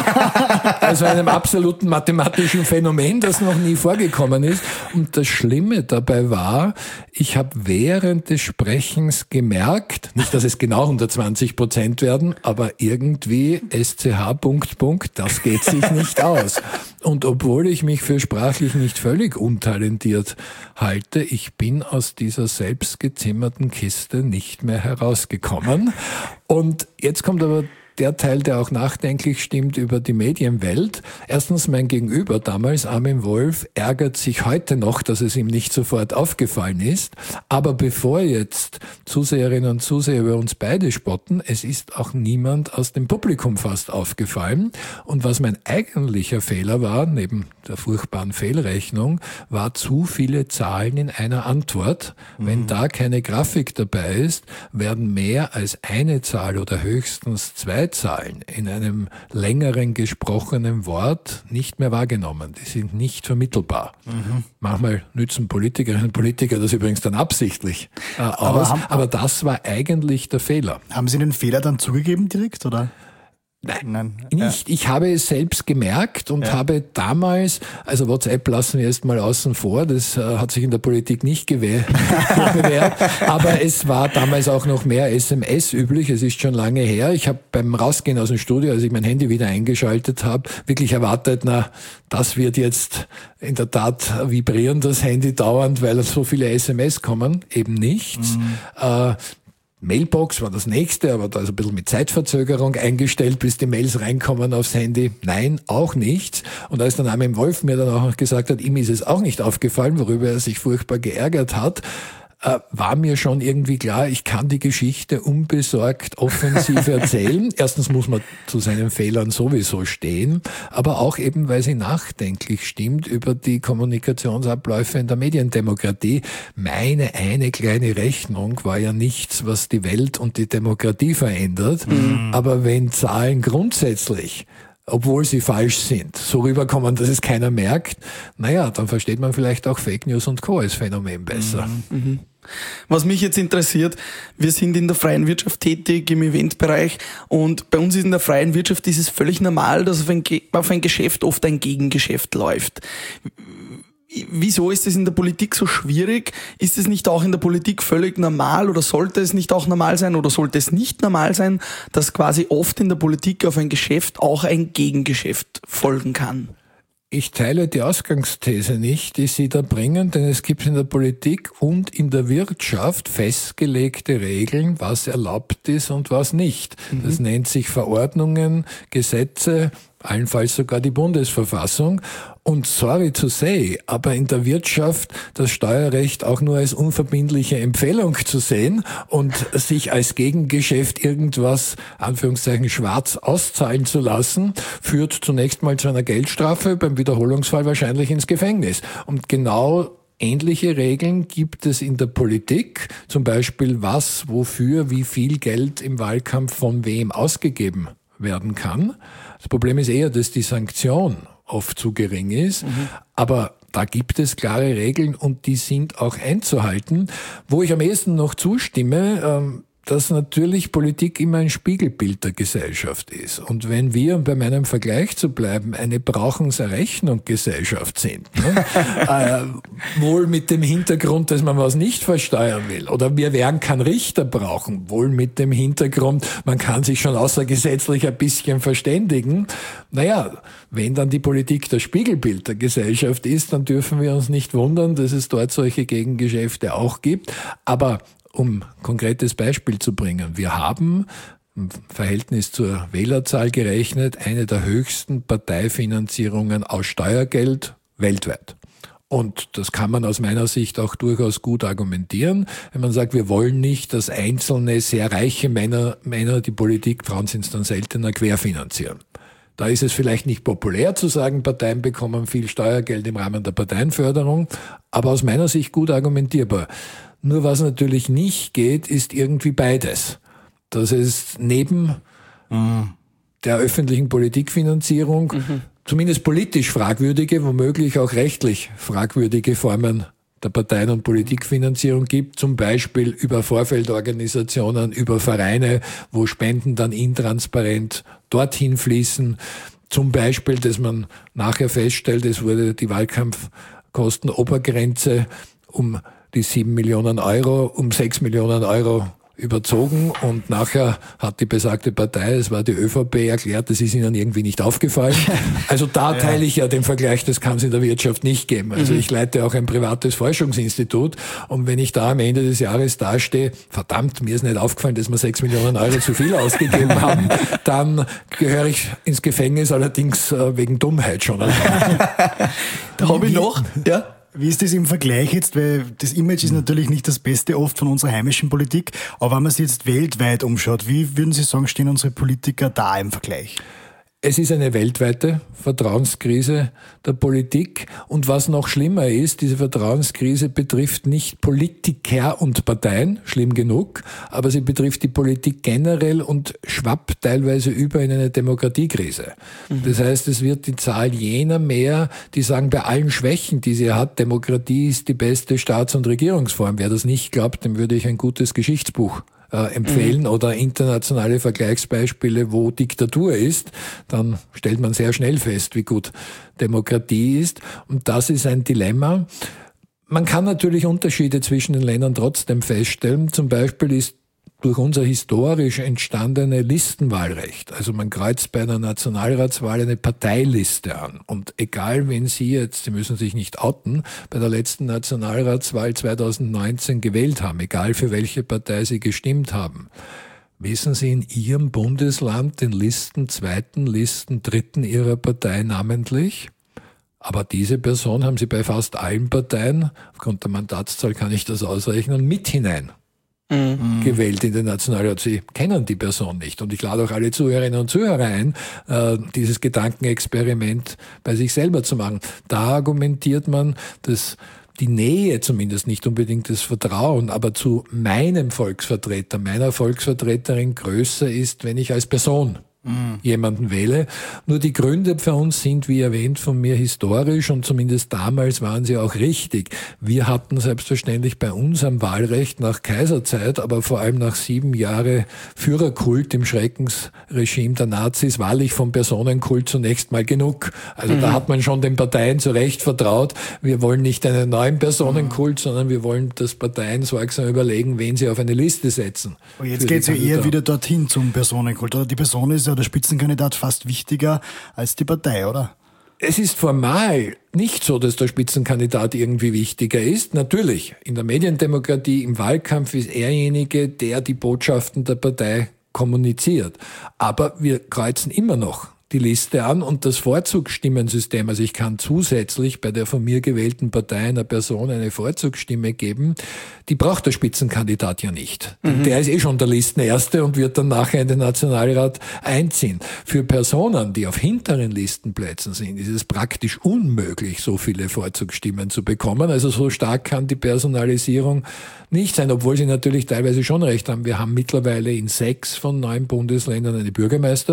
Also einem absoluten mathematischen Phänomen, das noch nie vorgekommen ist. Und das Schlimme dabei war, ich habe während des Sprechens gemerkt, nicht, dass es genau 120% werden, aber irgendwie SCH ... das geht sich nicht aus. Und obwohl ich mich für sprachlich nicht völlig untalentiert halte, ich bin aus dieser selbstgezimmerten Kiste nicht mehr herausgekommen. Und jetzt kommt aber der Teil, der auch nachdenklich stimmt über die Medienwelt. Erstens, mein Gegenüber damals, Armin Wolf, ärgert sich heute noch, dass es ihm nicht sofort aufgefallen ist. Aber bevor jetzt Zuseherinnen und Zuseher über uns beide spotten, es ist auch niemand aus dem Publikum fast aufgefallen. Und was mein eigentlicher Fehler war, neben der furchtbaren Fehlrechnung, war zu viele Zahlen in einer Antwort. Wenn da keine Grafik dabei ist, werden mehr als eine Zahl oder höchstens 2 Zahlen in einem längeren gesprochenen Wort nicht mehr wahrgenommen. Die sind nicht vermittelbar. Manchmal nützen Politikerinnen und Politiker das übrigens dann absichtlich aus. Aber das war eigentlich der Fehler. Haben Sie den Fehler dann zugegeben direkt, oder? Nein, nicht. Ich habe es selbst gemerkt und habe damals, also WhatsApp lassen wir erst mal außen vor, das hat sich in der Politik nicht bewährt, aber es war damals auch noch mehr SMS üblich, es ist schon lange her. Ich habe beim Rausgehen aus dem Studio, als ich mein Handy wieder eingeschaltet habe, wirklich erwartet, das wird jetzt in der Tat vibrieren, das Handy dauernd, weil so viele SMS kommen, eben nichts. Mailbox war das nächste, aber da ist ein bisschen mit Zeitverzögerung eingestellt, bis die Mails reinkommen aufs Handy. Nein, auch nichts. Und als dann Armin Wolf mir dann auch noch gesagt hat, ihm ist es auch nicht aufgefallen, worüber er sich furchtbar geärgert hat, war mir schon irgendwie klar, ich kann die Geschichte unbesorgt offensiv erzählen. Erstens muss man zu seinen Fehlern sowieso stehen, aber auch eben, weil sie nachdenklich stimmt über die Kommunikationsabläufe in der Mediendemokratie. Meine eine kleine Rechnung war ja nichts, was die Welt und die Demokratie verändert. Aber wenn Zahlen grundsätzlich, obwohl sie falsch sind, so rüberkommen, dass es keiner merkt, dann versteht man vielleicht auch Fake News und Co. als Phänomen besser. Was mich jetzt interessiert, wir sind in der freien Wirtschaft tätig, im Eventbereich, und bei uns in der freien Wirtschaft ist es völlig normal, dass auf ein Geschäft oft ein Gegengeschäft läuft. Wieso ist es in der Politik so schwierig? Ist es nicht auch in der Politik völlig normal, oder sollte es nicht auch normal sein, oder sollte es nicht normal sein, dass quasi oft in der Politik auf ein Geschäft auch ein Gegengeschäft folgen kann? Ich teile die Ausgangsthese nicht, die Sie da bringen, denn es gibt in der Politik und in der Wirtschaft festgelegte Regeln, was erlaubt ist und was nicht. Das nennt sich Verordnungen, Gesetze, allenfalls sogar die Bundesverfassung. Und sorry to say, aber in der Wirtschaft das Steuerrecht auch nur als unverbindliche Empfehlung zu sehen und sich als Gegengeschäft irgendwas, Anführungszeichen, schwarz auszahlen zu lassen, führt zunächst mal zu einer Geldstrafe, beim Wiederholungsfall wahrscheinlich ins Gefängnis. Und genau ähnliche Regeln gibt es in der Politik, zum Beispiel was, wofür, wie viel Geld im Wahlkampf von wem ausgegeben werden kann. Das Problem ist eher, dass die Sanktion oft zu gering ist. Aber Da gibt es klare Regeln und die sind auch einzuhalten. Wo ich am ehesten noch zustimme, dass natürlich Politik immer ein Spiegelbild der Gesellschaft ist. Und wenn wir, um bei meinem Vergleich zu bleiben, eine Brauchens-Errechnung-Gesellschaft sind, ne? Wohl mit dem Hintergrund, dass man was nicht versteuern will, oder wir werden keinen Richter brauchen, wohl mit dem Hintergrund, man kann sich schon außergesetzlich ein bisschen verständigen. Naja, wenn dann die Politik das Spiegelbild der Gesellschaft ist, dann dürfen wir uns nicht wundern, dass es dort solche Gegengeschäfte auch gibt. Aber um konkretes Beispiel zu bringen, wir haben im Verhältnis zur Wählerzahl gerechnet eine der höchsten Parteifinanzierungen aus Steuergeld weltweit. Und das kann man aus meiner Sicht auch durchaus gut argumentieren, wenn man sagt, wir wollen nicht, dass einzelne sehr reiche Männer die Politik, Frauen sind es dann seltener, querfinanzieren. Da ist es vielleicht nicht populär zu sagen, Parteien bekommen viel Steuergeld im Rahmen der Parteienförderung, aber aus meiner Sicht gut argumentierbar. Nur was natürlich nicht geht, ist irgendwie beides. Dass es neben der öffentlichen Politikfinanzierung zumindest politisch fragwürdige, womöglich auch rechtlich fragwürdige Formen der Parteien- und Politikfinanzierung gibt, zum Beispiel über Vorfeldorganisationen, über Vereine, wo Spenden dann intransparent dorthin fließen. Zum Beispiel, dass man nachher feststellt, es wurde die Wahlkampfkostenobergrenze um die 7 Millionen Euro um 6 Millionen Euro überzogen und nachher hat die besagte Partei, es war die ÖVP, erklärt, das ist ihnen irgendwie nicht aufgefallen. Also da teile ich ja den Vergleich, das kann es in der Wirtschaft nicht geben. Also ich leite auch ein privates Forschungsinstitut und wenn ich da am Ende des Jahres dastehe, verdammt, mir ist nicht aufgefallen, dass wir 6 Millionen Euro zu viel ausgegeben haben, dann gehöre ich ins Gefängnis, allerdings wegen Dummheit schon. Da habe ich noch, ja. Wie ist das im Vergleich jetzt? Weil das Image ist natürlich nicht das Beste oft von unserer heimischen Politik. Aber wenn man sich jetzt weltweit umschaut, wie würden Sie sagen, stehen unsere Politiker da im Vergleich? Es ist eine weltweite Vertrauenskrise der Politik. Und was noch schlimmer ist, diese Vertrauenskrise betrifft nicht Politiker und Parteien, schlimm genug, aber sie betrifft die Politik generell und schwappt teilweise über in eine Demokratiekrise. Das heißt, es wird die Zahl jener mehr, die sagen, bei allen Schwächen, die sie hat, Demokratie ist die beste Staats- und Regierungsform. Wer das nicht glaubt, dem würde ich ein gutes Geschichtsbuch empfehlen oder internationale Vergleichsbeispiele, wo Diktatur ist, dann stellt man sehr schnell fest, wie gut Demokratie ist. Und das ist ein Dilemma. Man kann natürlich Unterschiede zwischen den Ländern trotzdem feststellen. Zum Beispiel ist durch unser historisch entstandene Listenwahlrecht, also man kreuzt bei einer Nationalratswahl eine Parteiliste an. Und egal, wen Sie jetzt, Sie müssen sich nicht outen, bei der letzten Nationalratswahl 2019 gewählt haben, egal für welche Partei Sie gestimmt haben, wissen Sie in Ihrem Bundesland den Listenzweiten, Listendritten Ihrer Partei namentlich? Aber diese Person haben Sie bei fast allen Parteien, aufgrund der Mandatszahl kann ich das ausrechnen, mit hinein gewählt in den Nationalrat. Sie kennen die Person nicht. Und ich lade auch alle Zuhörerinnen und Zuhörer ein, dieses Gedankenexperiment bei sich selber zu machen. Da argumentiert man, dass die Nähe zumindest, nicht unbedingt das Vertrauen, aber zu meinem Volksvertreter, meiner Volksvertreterin größer ist, wenn ich als Person jemanden wähle. Nur die Gründe für uns sind, wie erwähnt, von mir historisch und zumindest damals waren sie auch richtig. Wir hatten selbstverständlich bei unserem Wahlrecht nach Kaiserzeit, aber vor allem nach 7 Jahre Führerkult im Schreckensregime der Nazis, wahrlich vom Personenkult zunächst mal genug. Also da hat man schon den Parteien zu Recht vertraut. Wir wollen nicht einen neuen Personenkult, sondern wir wollen, dass Parteien sorgsam überlegen, wen sie auf eine Liste setzen. Aber jetzt geht es ja eher wieder dorthin zum Personenkult. Oder die Person ist ja der Spitzenkandidat fast wichtiger als die Partei, oder? Es ist formal nicht so, dass der Spitzenkandidat irgendwie wichtiger ist. Natürlich, in der Mediendemokratie, im Wahlkampf ist erjenige, der die Botschaften der Partei kommuniziert. Aber wir kreuzen immer noch die Liste an und das Vorzugsstimmensystem, also ich kann zusätzlich bei der von mir gewählten Partei einer Person eine Vorzugsstimme geben, die braucht der Spitzenkandidat ja nicht. Der ist schon der Listenerste und wird dann nachher in den Nationalrat einziehen. Für Personen, die auf hinteren Listenplätzen sind, ist es praktisch unmöglich, so viele Vorzugsstimmen zu bekommen. Also so stark kann die Personalisierung nicht sein, obwohl sie natürlich teilweise schon recht haben. Wir haben mittlerweile in 6 von 9 Bundesländern eine Bürgermeister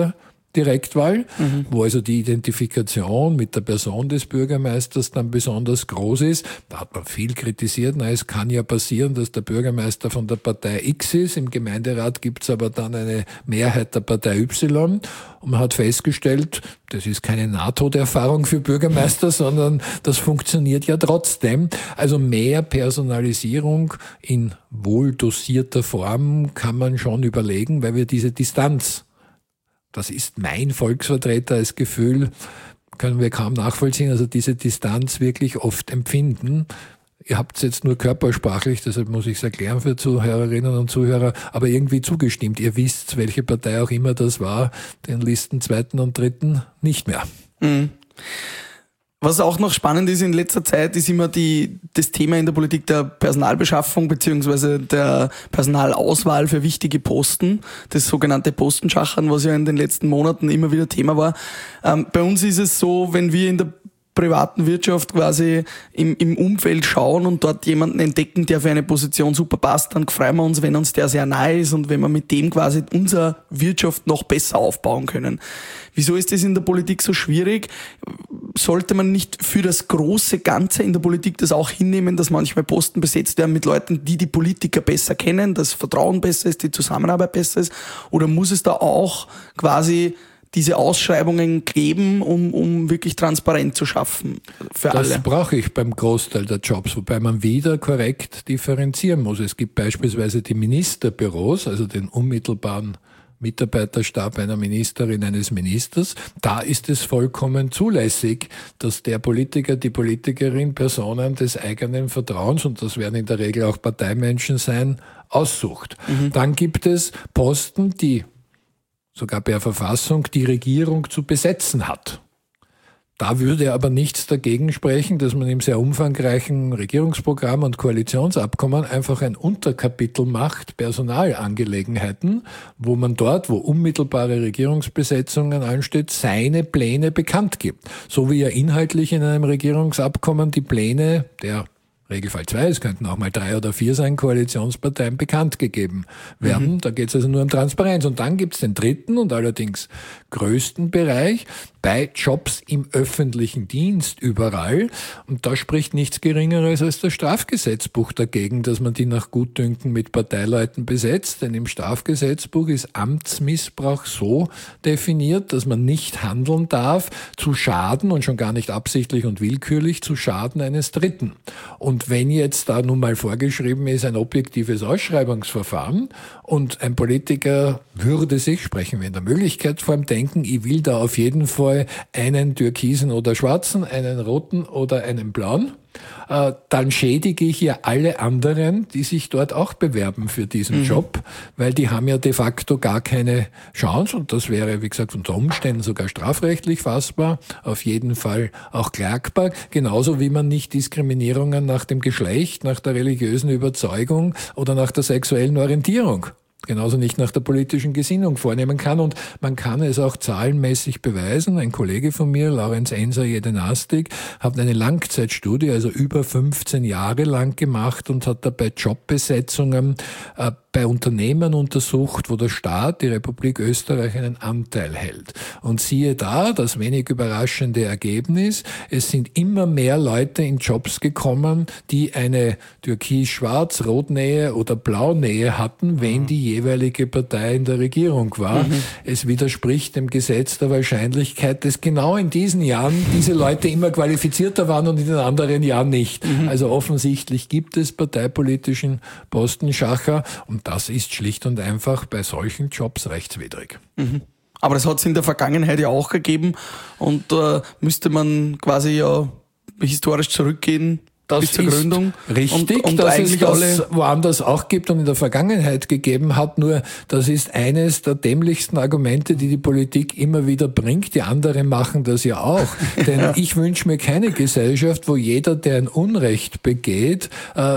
Direktwahl, wo also die Identifikation mit der Person des Bürgermeisters dann besonders groß ist. Da hat man viel kritisiert. Na, es kann ja passieren, dass der Bürgermeister von der Partei X ist. Im Gemeinderat gibt es aber dann eine Mehrheit der Partei Y. Und man hat festgestellt, das ist keine Nahtoderfahrung für Bürgermeister, sondern das funktioniert ja trotzdem. Also mehr Personalisierung in wohl dosierter Form kann man schon überlegen, weil wir diese Distanz, das ist mein Volksvertreter als Gefühl, können wir kaum nachvollziehen, also diese Distanz wirklich oft empfinden. Ihr habt es jetzt nur körpersprachlich, deshalb muss ich es erklären für Zuhörerinnen und Zuhörer, aber irgendwie zugestimmt. Ihr wisst, welche Partei auch immer das war, den Listen 2. und 3. nicht mehr. Mhm. Was auch noch spannend ist in letzter Zeit, ist immer das Thema in der Politik der Personalbeschaffung beziehungsweise der Personalauswahl für wichtige Posten, das sogenannte Postenschachern, was ja in den letzten Monaten immer wieder Thema war. Bei uns ist es so, wenn wir in der privaten Wirtschaft quasi im Umfeld schauen und dort jemanden entdecken, der für eine Position super passt, dann freuen wir uns, wenn uns der sehr nahe ist und wenn wir mit dem quasi unsere Wirtschaft noch besser aufbauen können. Wieso ist das in der Politik so schwierig? Sollte man nicht für das große Ganze in der Politik das auch hinnehmen, dass manchmal Posten besetzt werden mit Leuten, die Politiker besser kennen, das Vertrauen besser ist, die Zusammenarbeit besser ist? Oder muss es da auch quasi diese Ausschreibungen geben, um wirklich Transparenz zu schaffen für alle? Das brauche ich beim Großteil der Jobs, wobei man wieder korrekt differenzieren muss. Es gibt beispielsweise die Ministerbüros, also den unmittelbaren Mitarbeiterstab einer Ministerin, eines Ministers. Da ist es vollkommen zulässig, dass der Politiker, die Politikerin Personen des eigenen Vertrauens, und das werden in der Regel auch Parteimenschen sein, aussucht. Dann gibt es Posten, die sogar per Verfassung die Regierung zu besetzen hat. Da würde aber nichts dagegen sprechen, dass man im sehr umfangreichen Regierungsprogramm und Koalitionsabkommen einfach ein Unterkapitel macht, Personalangelegenheiten, wo man dort, wo unmittelbare Regierungsbesetzungen ansteht, seine Pläne bekannt gibt. So wie ja inhaltlich in einem Regierungsabkommen die Pläne der Regelfall 2, es könnten auch mal 3 oder 4 sein, Koalitionsparteien bekannt gegeben werden. Da geht es also nur um Transparenz. Und dann gibt es den dritten und allerdings größten Bereich bei Jobs im öffentlichen Dienst überall. Und da spricht nichts Geringeres als das Strafgesetzbuch dagegen, dass man die nach Gutdünken mit Parteileuten besetzt. Denn im Strafgesetzbuch ist Amtsmissbrauch so definiert, dass man nicht handeln darf zu Schaden und schon gar nicht absichtlich und willkürlich zu Schaden eines Dritten. Und wenn jetzt da nun mal vorgeschrieben ist, ein objektives Ausschreibungsverfahren und ein Politiker würde sich, sprechen wir in der Möglichkeitsform, denken, ich will da auf jeden Fall einen türkisen oder schwarzen, einen roten oder einen blauen, dann schädige ich ja alle anderen, die sich dort auch bewerben für diesen Job, weil die haben ja de facto gar keine Chance und das wäre, wie gesagt, unter Umständen sogar strafrechtlich fassbar, auf jeden Fall auch klagbar, genauso wie man nicht Diskriminierungen nach dem Geschlecht, nach der religiösen Überzeugung oder nach der sexuellen Orientierung genauso nicht nach der politischen Gesinnung vornehmen kann. Und man kann es auch zahlenmäßig beweisen. Ein Kollege von mir, Laurenz Enser-Jedenastik, hat eine Langzeitstudie, also über 15 Jahre lang gemacht und hat dabei Jobbesetzungen bei Unternehmen untersucht, wo der Staat, die Republik Österreich, einen Anteil hält. Und siehe da, das wenig überraschende Ergebnis, es sind immer mehr Leute in Jobs gekommen, die eine Türkis-Schwarz-Rotnähe oder Blaunähe hatten, wenn die jeweilige Partei in der Regierung war. Es widerspricht dem Gesetz der Wahrscheinlichkeit, dass genau in diesen Jahren diese Leute immer qualifizierter waren und in den anderen Jahren nicht. Also offensichtlich gibt es parteipolitischen Postenschacher und das ist schlicht und einfach bei solchen Jobs rechtswidrig. Aber das hat es in der Vergangenheit ja auch gegeben und müsste man quasi ja historisch zurückgehen. Das bis zur Gründung. Richtig, und dass eigentlich es das woanders auch gibt und in der Vergangenheit gegeben hat. Nur das ist eines der dämlichsten Argumente, die die Politik immer wieder bringt. Die anderen machen das ja auch. Denn ich wünsche mir keine Gesellschaft, wo jeder, der ein Unrecht begeht,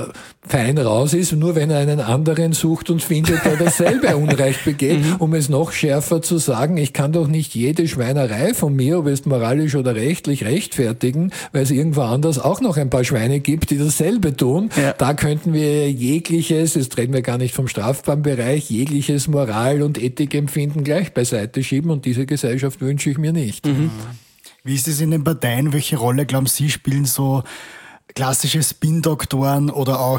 fein raus ist, nur wenn er einen anderen sucht und findet, der dasselbe Unrecht begeht, um es noch schärfer zu sagen, ich kann doch nicht jede Schweinerei von mir, ob es moralisch oder rechtlich, rechtfertigen, weil es irgendwo anders auch noch ein paar Schweine gibt, die dasselbe tun. Ja. Da könnten wir jegliches, jetzt reden wir gar nicht vom strafbaren Bereich, jegliches Moral- und Ethikempfinden gleich beiseite schieben und diese Gesellschaft wünsche ich mir nicht. Wie ist es in den Parteien? Welche Rolle, glauben Sie, spielen so klassische Spin-Doktoren oder auch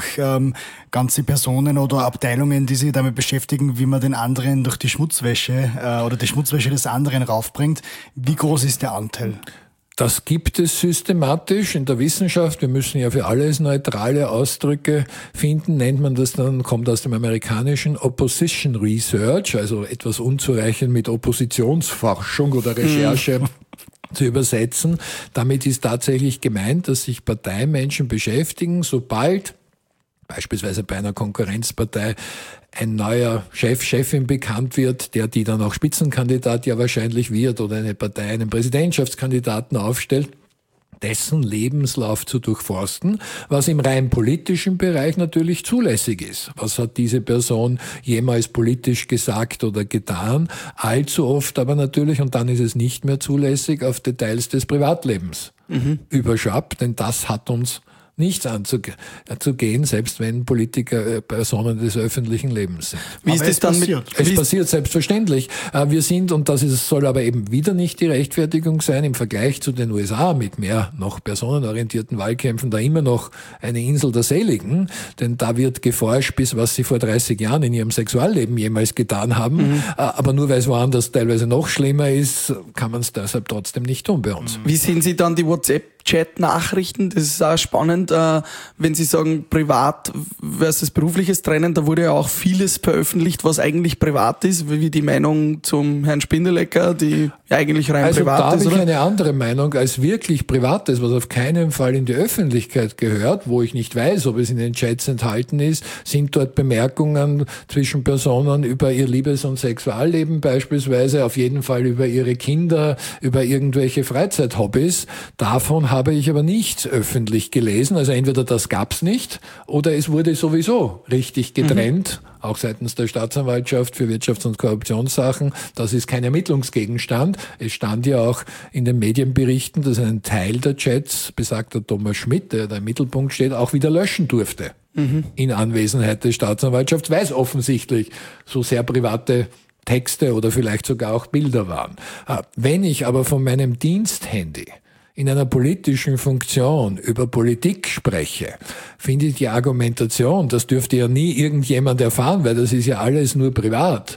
ganze Personen oder Abteilungen, die sich damit beschäftigen, wie man den anderen durch die Schmutzwäsche oder die Schmutzwäsche des anderen raufbringt? Wie groß ist der Anteil? Das gibt es systematisch in der Wissenschaft. Wir müssen ja für alles neutrale Ausdrücke finden. Nennt man das dann, kommt aus dem amerikanischen Opposition Research, also etwas unzureichend mit Oppositionsforschung oder Recherche zu übersetzen. Damit ist tatsächlich gemeint, dass sich Parteimenschen beschäftigen, sobald beispielsweise bei einer Konkurrenzpartei ein neuer Chef, Chefin bekannt wird, der die dann auch Spitzenkandidat ja wahrscheinlich wird oder eine Partei einen Präsidentschaftskandidaten aufstellt, dessen Lebenslauf zu durchforsten, was im rein politischen Bereich natürlich zulässig ist. Was hat diese Person jemals politisch gesagt oder getan? Allzu oft aber natürlich, und dann ist es nicht mehr zulässig, auf Details des Privatlebens überschwappt, denn das hat uns nichts anzugehen, selbst wenn Politiker Personen des öffentlichen Lebens sind. Wie ist das dann passiert? Es passiert selbstverständlich. Wir sind, und soll aber eben wieder nicht die Rechtfertigung sein, im Vergleich zu den USA mit mehr noch personenorientierten Wahlkämpfen da immer noch eine Insel der Seligen, denn da wird geforscht, bis was sie vor 30 Jahren in ihrem Sexualleben jemals getan haben. Aber nur weil es woanders teilweise noch schlimmer ist, kann man es deshalb trotzdem nicht tun bei uns. Wie sehen Sie dann die WhatsApp-Chat-Nachrichten? Das ist auch spannend, wenn Sie sagen, privat versus berufliches trennen. Da wurde ja auch vieles veröffentlicht, was eigentlich privat ist, wie die Meinung zum Herrn Spindelecker, die ja eigentlich rein Also privat da habe ist. ich Oder? eine andere Meinung als wirklich Privates, was auf keinen Fall in die Öffentlichkeit gehört, wo ich nicht weiß, ob es in den Chats enthalten ist, sind dort Bemerkungen zwischen Personen über ihr Liebes- und Sexualleben beispielsweise, auf jeden Fall über ihre Kinder, über irgendwelche Freizeithobbys. Davon habe ich aber nichts öffentlich gelesen. Also entweder das gab's nicht oder es wurde sowieso richtig getrennt, auch seitens der Staatsanwaltschaft für Wirtschafts- und Korruptionssachen. Das ist kein Ermittlungsgegenstand. Es stand ja auch in den Medienberichten, dass ein Teil der Chats, besagter Thomas Schmidt, der da im Mittelpunkt steht, auch wieder löschen durfte. In Anwesenheit der Staatsanwaltschaft, weil es offensichtlich so sehr private Texte oder vielleicht sogar auch Bilder waren. Wenn ich aber von meinem Diensthandy in einer politischen Funktion über Politik spreche, finde ich die Argumentation, das dürfte ja nie irgendjemand erfahren, weil das ist ja alles nur privat,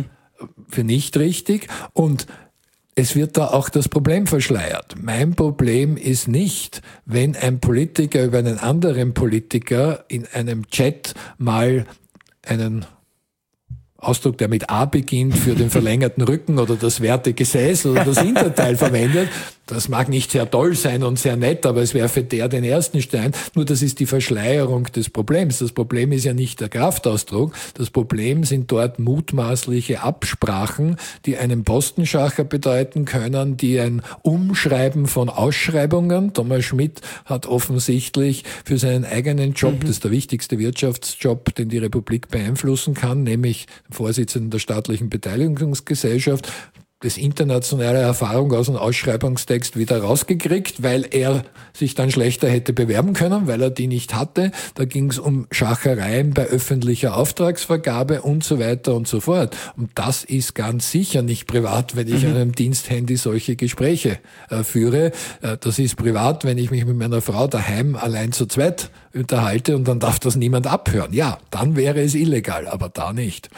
für nicht richtig. Und es wird da auch das Problem verschleiert. Mein Problem ist nicht, wenn ein Politiker über einen anderen Politiker in einem Chat mal einen Ausdruck, der mit A beginnt, für den verlängerten Rücken oder das Wertegesäß oder das Hinterteil verwendet. Das mag nicht sehr toll sein und sehr nett, aber es werfe der den ersten Stein. Nur das ist die Verschleierung des Problems. Das Problem ist ja nicht der Kraftausdruck. Das Problem sind dort mutmaßliche Absprachen, die einen Postenschacher bedeuten können, die ein Umschreiben von Ausschreibungen. Thomas Schmidt hat offensichtlich für seinen eigenen Job, das ist der wichtigste Wirtschaftsjob, den die Republik beeinflussen kann, nämlich Vorsitzenden der staatlichen Beteiligungsgesellschaft, das internationale Erfahrung aus dem Ausschreibungstext wieder rausgekriegt, weil er sich dann schlechter hätte bewerben können, weil er die nicht hatte. Da ging es um Schachereien bei öffentlicher Auftragsvergabe und so weiter und so fort. Und das ist ganz sicher nicht privat, wenn ich an einem Diensthandy solche Gespräche führe. Das ist privat, wenn ich mich mit meiner Frau daheim allein zu zweit unterhalte und dann darf das niemand abhören. Ja, dann wäre es illegal, aber da nicht.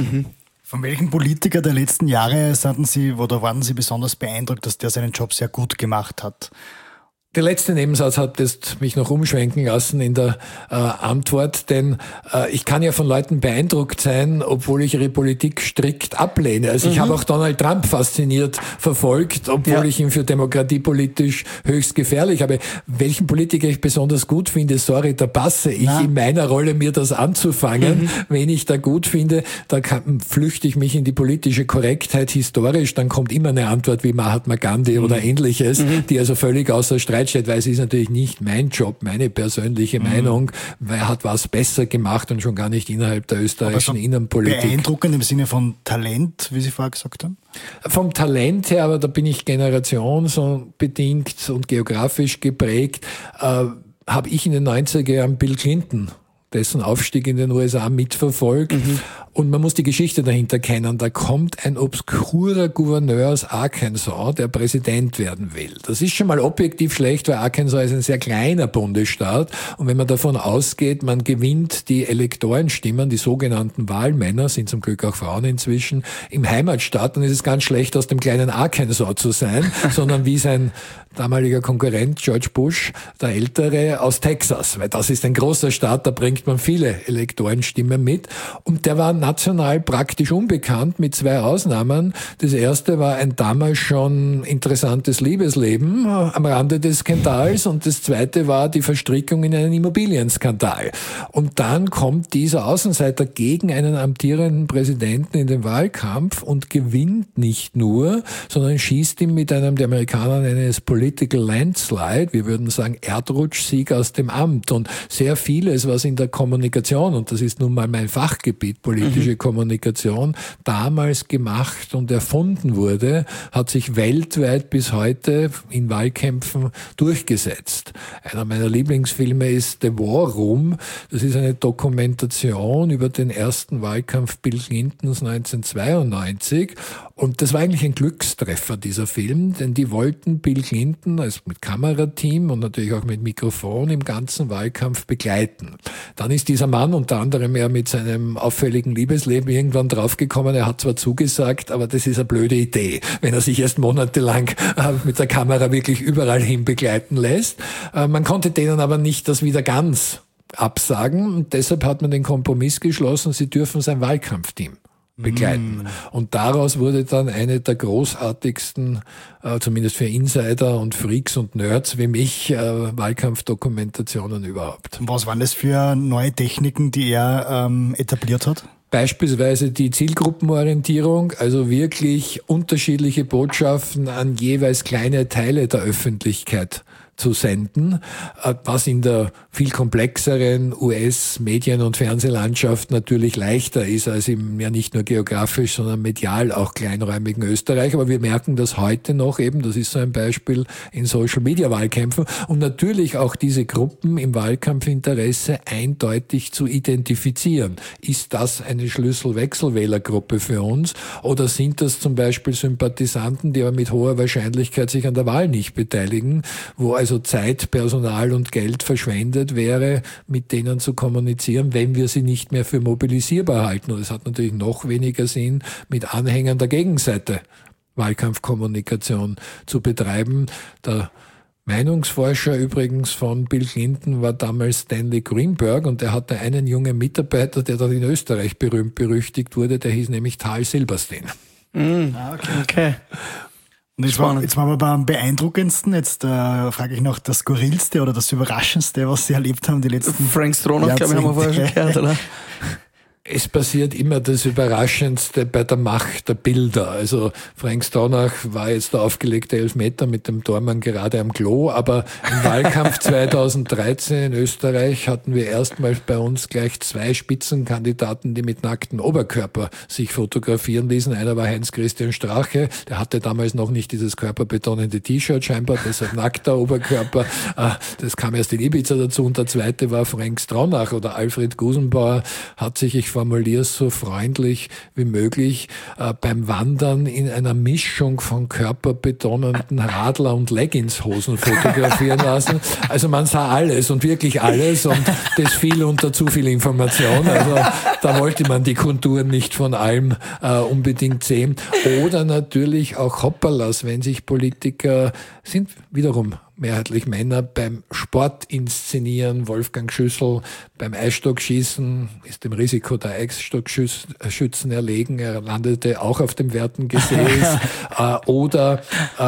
Von welchem Politiker der letzten Jahre waren Sie besonders beeindruckt, dass der seinen Job sehr gut gemacht hat? Der letzte Nebensatz hat jetzt mich noch umschwenken lassen in der Antwort, denn ich kann ja von Leuten beeindruckt sein, obwohl ich ihre Politik strikt ablehne. Also ich habe auch Donald Trump fasziniert verfolgt, obwohl ich ihn für demokratiepolitisch höchst gefährlich habe. Welchen Politiker ich besonders gut finde, sorry, da passe ich in meiner Rolle, mir das anzufangen. Wenn ich da gut finde, da flüchte ich mich in die politische Korrektheit historisch, dann kommt immer eine Antwort wie Mahatma Gandhi oder ähnliches, die also völlig außer Streit steht, weil es ist natürlich nicht mein Job, meine persönliche Meinung, weil er hat was besser gemacht und schon gar nicht innerhalb der österreichischen Innenpolitik. Beeindruckend im Sinne von Talent, wie Sie vorher gesagt haben? Vom Talent her, aber da bin ich generationsbedingt und geografisch geprägt, habe ich in den 90er Jahren Bill Clinton, dessen Aufstieg in den USA mitverfolgt. Und man muss die Geschichte dahinter kennen. Da kommt ein obskurer Gouverneur aus Arkansas, der Präsident werden will. Das ist schon mal objektiv schlecht, weil Arkansas ist ein sehr kleiner Bundesstaat. Und wenn man davon ausgeht, man gewinnt die Elektorenstimmen, die sogenannten Wahlmänner, sind zum Glück auch Frauen inzwischen, im Heimatstaat, dann ist es ganz schlecht, aus dem kleinen Arkansas zu sein, sondern wie sein damaliger Konkurrent George Bush, der Ältere, aus Texas. Weil das ist ein großer Staat, da bringt man viele Elektorenstimmen mit. Und der war national praktisch unbekannt, mit 2 Ausnahmen. Das erste war ein damals schon interessantes Liebesleben am Rande des Skandals und das zweite war die Verstrickung in einen Immobilienskandal. Und dann kommt dieser Außenseiter gegen einen amtierenden Präsidenten in den Wahlkampf und gewinnt nicht nur, sondern schießt ihm mit einem, die Amerikaner nennen es Political Landslide, wir würden sagen Erdrutschsieg aus dem Amt. Und sehr vieles, was in der Kommunikation, und das ist nun mal mein Fachgebiet, politische Kommunikation, damals gemacht und erfunden wurde, hat sich weltweit bis heute in Wahlkämpfen durchgesetzt. Einer meiner Lieblingsfilme ist The War Room. Das ist eine Dokumentation über den ersten Wahlkampf Bill Clintons 1992. Und das war eigentlich ein Glückstreffer, dieser Film, denn die wollten Bill Clinton, also mit Kamerateam und natürlich auch mit Mikrofon im ganzen Wahlkampf begleiten. Dann ist dieser Mann unter anderem ja mit seinem auffälligen Liebesleben irgendwann draufgekommen, er hat zwar zugesagt, aber das ist eine blöde Idee, wenn er sich erst monatelang mit der Kamera wirklich überall hin begleiten lässt. Man konnte denen aber nicht das wieder ganz absagen und deshalb hat man den Kompromiss geschlossen, sie dürfen sein Wahlkampfteam begleiten. Und daraus wurde dann eine der großartigsten, zumindest für Insider und Freaks und Nerds wie mich, Wahlkampfdokumentationen überhaupt. Was waren das für neue Techniken, die er etabliert hat? Beispielsweise die Zielgruppenorientierung, also wirklich unterschiedliche Botschaften an jeweils kleine Teile der Öffentlichkeit zu senden, was in der viel komplexeren US-Medien- und Fernsehlandschaft natürlich leichter ist als im ja nicht nur geografisch, sondern medial auch kleinräumigen Österreich. Aber wir merken das heute noch eben, das ist so ein Beispiel in Social-Media-Wahlkämpfen und natürlich auch diese Gruppen im Wahlkampfinteresse eindeutig zu identifizieren. Ist das eine Schlüssel-Wechselwählergruppe für uns oder sind das zum Beispiel Sympathisanten, die aber mit hoher Wahrscheinlichkeit sich an der Wahl nicht beteiligen, wo also Zeit, Personal und Geld verschwendet wäre, mit denen zu kommunizieren, wenn wir sie nicht mehr für mobilisierbar halten. Und es hat natürlich noch weniger Sinn, mit Anhängern der Gegenseite Wahlkampfkommunikation zu betreiben. Der Meinungsforscher übrigens von Bill Clinton war damals Stanley Greenberg und er hatte einen jungen Mitarbeiter, der dann in Österreich berühmt-berüchtigt wurde, der hieß nämlich Tal Silberstein. Okay. Und jetzt waren wir beim beeindruckendsten. Jetzt frage ich noch das Skurrilste oder das Überraschendste, was Sie erlebt haben die letzten Frank Stronach, glaube ich, haben wir vorher schon gehört, oder? Es passiert immer das Überraschendste bei der Macht der Bilder. Also Frank Stronach war jetzt der aufgelegte Elfmeter mit dem Tormann gerade am Klo, aber im Wahlkampf 2013 in Österreich hatten wir erstmals bei uns gleich 2 Spitzenkandidaten, die mit nacktem Oberkörper sich fotografieren ließen. Einer war Heinz-Christian Strache, der hatte damals noch nicht dieses körperbetonende T-Shirt scheinbar, deshalb nackter Oberkörper. Das kam erst in Ibiza dazu und der zweite war Frank Stronach oder Alfred Gusenbauer hat sich, ich formuliere es so freundlich wie möglich, beim Wandern in einer Mischung von körperbetonenden Radler- und Leggingshosen fotografieren lassen. Also man sah alles und wirklich alles und das fiel unter zu viel Information. Also da wollte man die Konturen nicht von allem unbedingt sehen. Oder natürlich auch Hopperlas, wenn sich Politiker, sind wiederum mehrheitlich Männer, beim Sport inszenieren, Wolfgang Schüssel beim Eisstockschießen ist dem Risiko der Eisstockschützen erlegen, er landete auch auf dem Wertengesäß, oder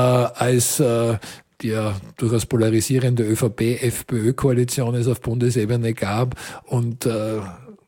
als die durchaus polarisierende ÖVP-FPÖ-Koalition es auf Bundesebene gab und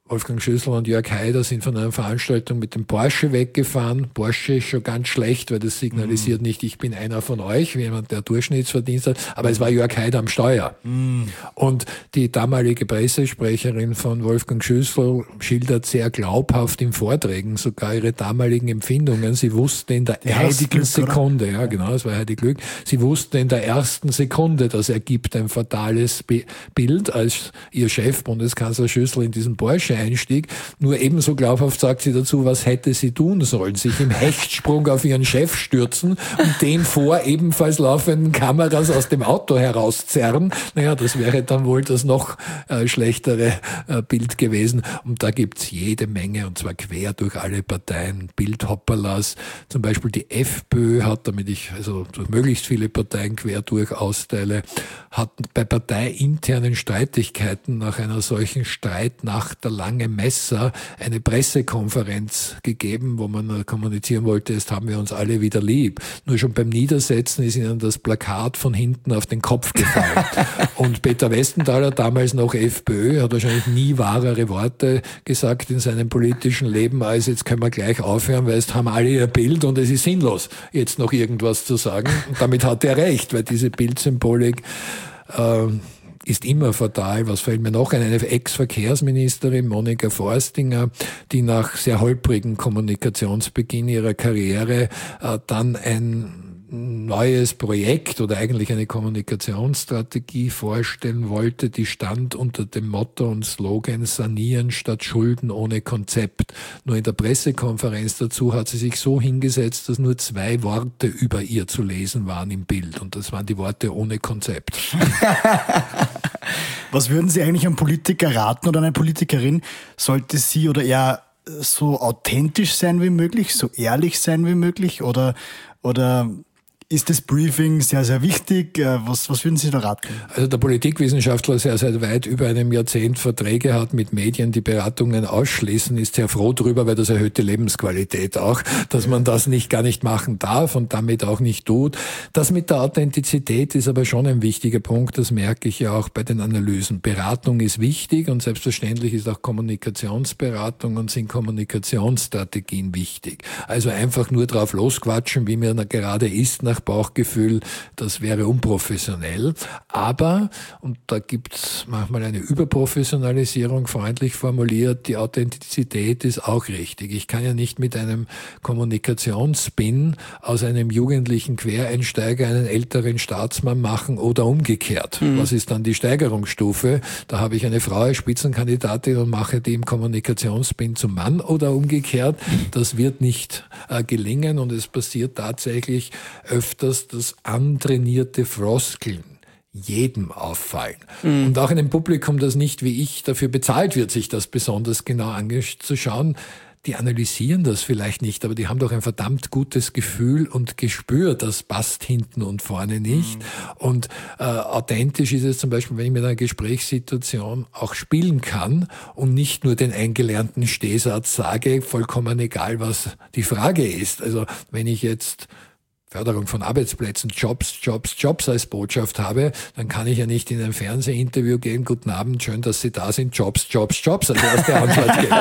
Wolfgang Schüssel und Jörg Haider sind von einer Veranstaltung mit dem Porsche weggefahren. Porsche ist schon ganz schlecht, weil das signalisiert nicht, ich bin einer von euch, wie jemand, der Durchschnittsverdienst hat, aber es war Jörg Haider am Steuer. Und die damalige Pressesprecherin von Wolfgang Schüssel schildert sehr glaubhaft in Vorträgen sogar ihre damaligen Empfindungen. Sie wusste in der ersten Sekunde, ja genau, das war Heidi Glück, sie wusste in der ersten Sekunde, das ergibt ein fatales Bild, als ihr Chef, Bundeskanzler Schüssel, in diesen Porsche einstieg. Nur ebenso glaubhaft sagt sie dazu, was hätte sie tun sollen? Sich im Hechtsprung auf ihren Chef stürzen und den vor ebenfalls laufenden Kameras aus dem Auto herauszerren. Naja, das wäre dann wohl das noch schlechtere Bild gewesen. Und da gibt's jede Menge, und zwar quer durch alle Parteien, Bildhopperlas. Zum Beispiel die FPÖ hat, damit ich also durch möglichst viele Parteien quer durch austeile, hat bei parteiinternen Streitigkeiten nach einer solchen Streitnacht der Lange Messer eine Pressekonferenz gegeben, wo man kommunizieren wollte, jetzt haben wir uns alle wieder lieb. Nur schon beim Niedersetzen ist ihnen das Plakat von hinten auf den Kopf gefallen. Und Peter Westenthaler, damals noch FPÖ, hat wahrscheinlich nie wahrere Worte gesagt in seinem politischen Leben, als jetzt können wir gleich aufhören, weil jetzt haben alle ihr Bild und es ist sinnlos, jetzt noch irgendwas zu sagen. Und damit hat er recht, weil diese Bildsymbolik ist immer fatal. Was fällt mir noch ein? Eine Ex-Verkehrsministerin, Monika Forstinger, die nach sehr holprigen Kommunikationsbeginn ihrer Karriere dann ein neues Projekt oder eigentlich eine Kommunikationsstrategie vorstellen wollte, die stand unter dem Motto und Slogan Sanieren statt Schulden ohne Konzept. Nur in der Pressekonferenz dazu hat sie sich so hingesetzt, dass nur 2 Worte über ihr zu lesen waren im Bild. Und das waren die Worte ohne Konzept. Was würden Sie eigentlich einem Politiker raten oder einer Politikerin? Sollte sie oder er so authentisch sein wie möglich, so ehrlich sein wie möglich oder ist das Briefing sehr, sehr wichtig? Was würden Sie da raten? Also der Politikwissenschaftler, der seit weit über einem Jahrzehnt Verträge hat mit Medien, die Beratungen ausschließen, ist sehr froh drüber, weil das erhöht die Lebensqualität auch, dass man das gar nicht machen darf und damit auch nicht tut. Das mit der Authentizität ist aber schon ein wichtiger Punkt, das merke ich ja auch bei den Analysen. Beratung ist wichtig und selbstverständlich ist auch Kommunikationsberatung und sind Kommunikationsstrategien wichtig. Also einfach nur drauf losquatschen, wie mir gerade ist, nach Bauchgefühl, das wäre unprofessionell. Aber, und da gibt's manchmal eine Überprofessionalisierung, freundlich formuliert, die Authentizität ist auch richtig. Ich kann ja nicht mit einem Kommunikationsspin aus einem jugendlichen Quereinsteiger einen älteren Staatsmann machen oder umgekehrt. Was ist dann die Steigerungsstufe? Da habe ich eine Frau als Spitzenkandidatin und mache die im Kommunikationsspin zum Mann oder umgekehrt. Das wird nicht gelingen und es passiert tatsächlich öfters, dass antrainierte Floskeln jedem auffallen. Und auch einem Publikum, das nicht wie ich dafür bezahlt wird, sich das besonders genau anzuschauen, die analysieren das vielleicht nicht, aber die haben doch ein verdammt gutes Gefühl und Gespür, das passt hinten und vorne nicht. Und authentisch ist es zum Beispiel, wenn ich mit einer Gesprächssituation auch spielen kann und nicht nur den eingelernten Stehsatz sage, vollkommen egal, was die Frage ist. Also wenn ich jetzt Förderung von Arbeitsplätzen, Jobs als Botschaft habe, dann kann ich ja nicht in ein Fernsehinterview gehen, guten Abend, schön, dass Sie da sind, Jobs als erste Antwort geben.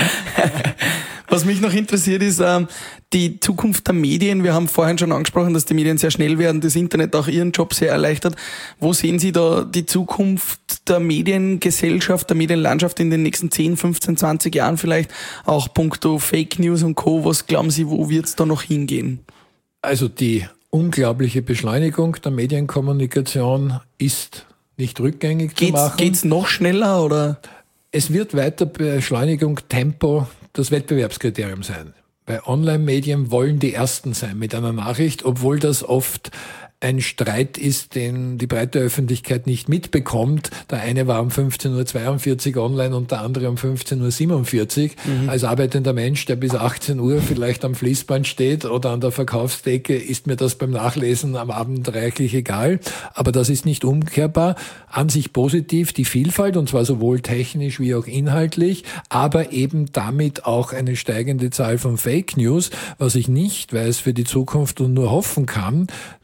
Was mich noch interessiert ist die Zukunft der Medien. Wir haben vorhin schon angesprochen, dass die Medien sehr schnell werden, das Internet auch Ihren Job sehr erleichtert. Wo sehen Sie da die Zukunft der Mediengesellschaft, der Medienlandschaft in den nächsten 10, 15, 20 Jahren vielleicht? Auch puncto Fake News und Co. Was glauben Sie, wo wird es da noch hingehen? Also die unglaubliche Beschleunigung der Medienkommunikation ist nicht rückgängig zu machen. Geht's noch schneller oder? Es wird weiter Beschleunigung, Tempo das Wettbewerbskriterium sein. Weil Online-Medien wollen die Ersten sein mit einer Nachricht, obwohl das oft ein Streit ist, den die breite Öffentlichkeit nicht mitbekommt. Der eine war um 15.42 Uhr online und der andere um 15.47 Uhr. Als arbeitender Mensch, der bis 18 Uhr vielleicht am Fließband steht oder an der Verkaufstheke, ist mir das beim Nachlesen am Abend reichlich egal. Aber das ist nicht umkehrbar. An sich positiv die Vielfalt, und zwar sowohl technisch wie auch inhaltlich, aber eben damit auch eine steigende Zahl von Fake News, was ich nicht weiß für die Zukunft und nur hoffen kann.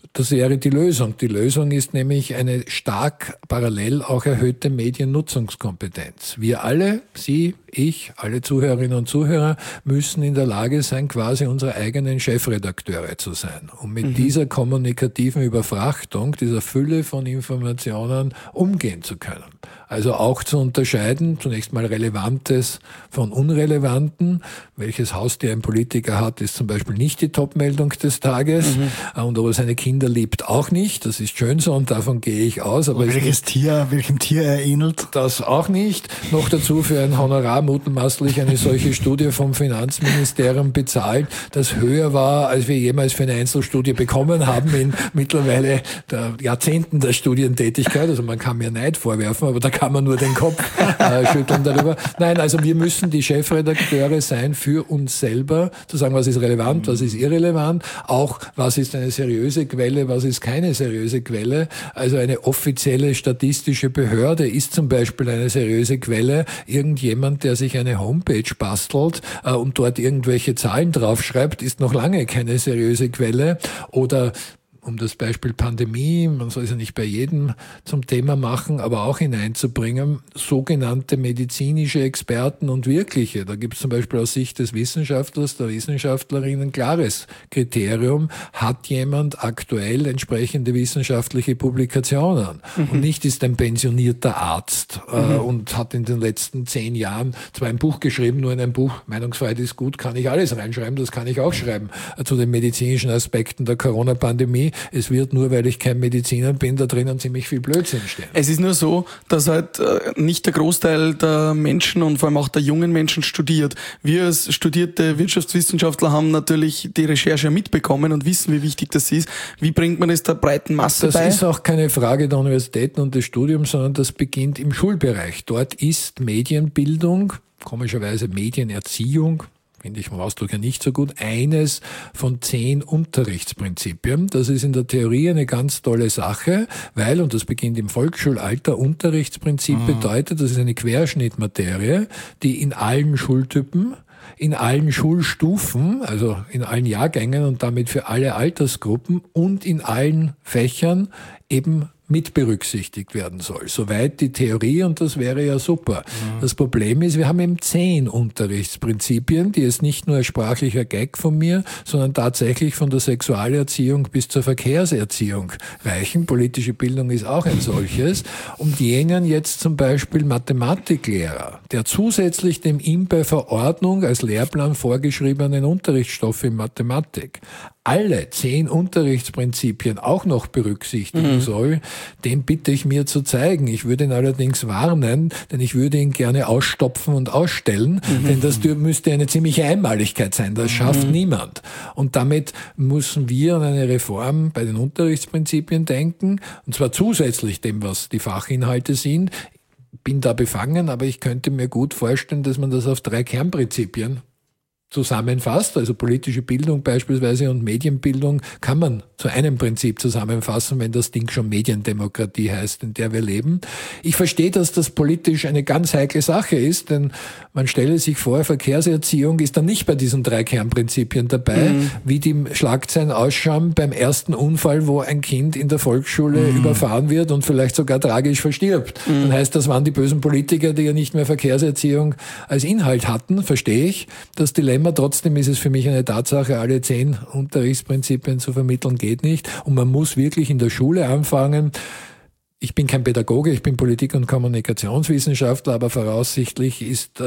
das wäre die Lösung. Die Lösung ist nämlich eine stark parallel auch erhöhte Mediennutzungskompetenz. Wir alle, Sie, ich, alle Zuhörerinnen und Zuhörer müssen in der Lage sein, quasi unsere eigenen Chefredakteure zu sein, um mit dieser kommunikativen Überfrachtung, dieser Fülle von Informationen umgehen zu können. Also auch zu unterscheiden, zunächst mal Relevantes von Unrelevanten. Welches Haustier ein Politiker hat, ist zum Beispiel nicht die Topmeldung des Tages. Und ob er seine Kinder liebt, auch nicht. Das ist schön so und davon gehe ich aus. Aber welchem Tier er ähnelt? Das auch nicht. Noch dazu für ein Honorar mutmaßlich eine solche Studie vom Finanzministerium bezahlt, das höher war, als wir jemals für eine Einzelstudie bekommen haben in mittlerweile Jahrzehnten der Studientätigkeit. Also man kann mir Neid vorwerfen, aber da kann man nur den Kopf schütteln darüber. Nein, also wir müssen die Chefredakteure sein für uns selber, zu sagen, was ist relevant, was ist irrelevant, auch was ist eine seriöse Quelle, was ist keine seriöse Quelle. Also eine offizielle statistische Behörde ist zum Beispiel eine seriöse Quelle. Irgendjemand, der sich eine Homepage bastelt und dort irgendwelche Zahlen draufschreibt, ist noch lange keine seriöse Quelle. Oder um das Beispiel Pandemie, man soll es ja nicht bei jedem zum Thema machen, aber auch hineinzubringen, sogenannte medizinische Experten und wirkliche. Da gibt es zum Beispiel aus Sicht des Wissenschaftlers, der Wissenschaftlerin ein klares Kriterium. Hat jemand aktuell entsprechende wissenschaftliche Publikationen? Und nicht ist ein pensionierter Arzt und hat in den letzten 10 Jahren zwar ein Buch geschrieben, nur in ein Buch, Meinungsfreiheit ist gut, kann ich alles reinschreiben, das kann ich auch schreiben, zu den medizinischen Aspekten der Corona-Pandemie. Es wird nur, weil ich kein Mediziner bin, da drinnen ziemlich viel Blödsinn stehen. Es ist nur so, dass halt nicht der Großteil der Menschen und vor allem auch der jungen Menschen studiert. Wir als studierte Wirtschaftswissenschaftler haben natürlich die Recherche mitbekommen und wissen, wie wichtig das ist. Wie bringt man es der breiten Masse bei? Das ist auch keine Frage der Universitäten und des Studiums, sondern das beginnt im Schulbereich. Dort ist Medienbildung, komischerweise Medienerziehung, finde ich vom Ausdruck ja nicht so gut, eines von 10 Unterrichtsprinzipien. Das ist in der Theorie eine ganz tolle Sache, weil, und das beginnt im Volksschulalter, Unterrichtsprinzip bedeutet, das ist eine Querschnittmaterie, die in allen Schultypen, in allen Schulstufen, also in allen Jahrgängen und damit für alle Altersgruppen und in allen Fächern eben mit berücksichtigt werden soll. Soweit die Theorie und das wäre ja super. Das Problem ist, wir haben eben 10 Unterrichtsprinzipien, die es nicht nur als sprachlicher Gag von mir, sondern tatsächlich von der Sexualerziehung bis zur Verkehrserziehung reichen. Politische Bildung ist auch ein solches. Und jenen jetzt zum Beispiel Mathematiklehrer, der zusätzlich dem ihm bei Verordnung als Lehrplan vorgeschriebenen Unterrichtsstoff in Mathematik alle 10 Unterrichtsprinzipien auch noch berücksichtigen soll, den bitte ich mir zu zeigen. Ich würde ihn allerdings warnen, denn ich würde ihn gerne ausstopfen und ausstellen, denn das müsste eine ziemliche Einmaligkeit sein. Das schafft niemand. Und damit müssen wir an eine Reform bei den Unterrichtsprinzipien denken, und zwar zusätzlich dem, was die Fachinhalte sind. Bin da befangen, aber ich könnte mir gut vorstellen, dass man das auf 3 Kernprinzipien zusammenfasst, also politische Bildung beispielsweise und Medienbildung kann man zu einem Prinzip zusammenfassen, wenn das Ding schon Mediendemokratie heißt, in der wir leben. Ich verstehe, dass das politisch eine ganz heikle Sache ist, denn man stelle sich vor, Verkehrserziehung ist dann nicht bei diesen 3 Kernprinzipien dabei, wie die Schlagzeilen ausschauen beim ersten Unfall, wo ein Kind in der Volksschule überfahren wird und vielleicht sogar tragisch verstirbt. Dann heißt das, waren die bösen Politiker, die ja nicht mehr Verkehrserziehung als Inhalt hatten, verstehe ich. Das Dilemma trotzdem ist es für mich eine Tatsache, alle 10 Unterrichtsprinzipien zu vermitteln geht nicht. Und man muss wirklich in der Schule anfangen. Ich bin kein Pädagoge, ich bin Politik- und Kommunikationswissenschaftler, aber voraussichtlich ist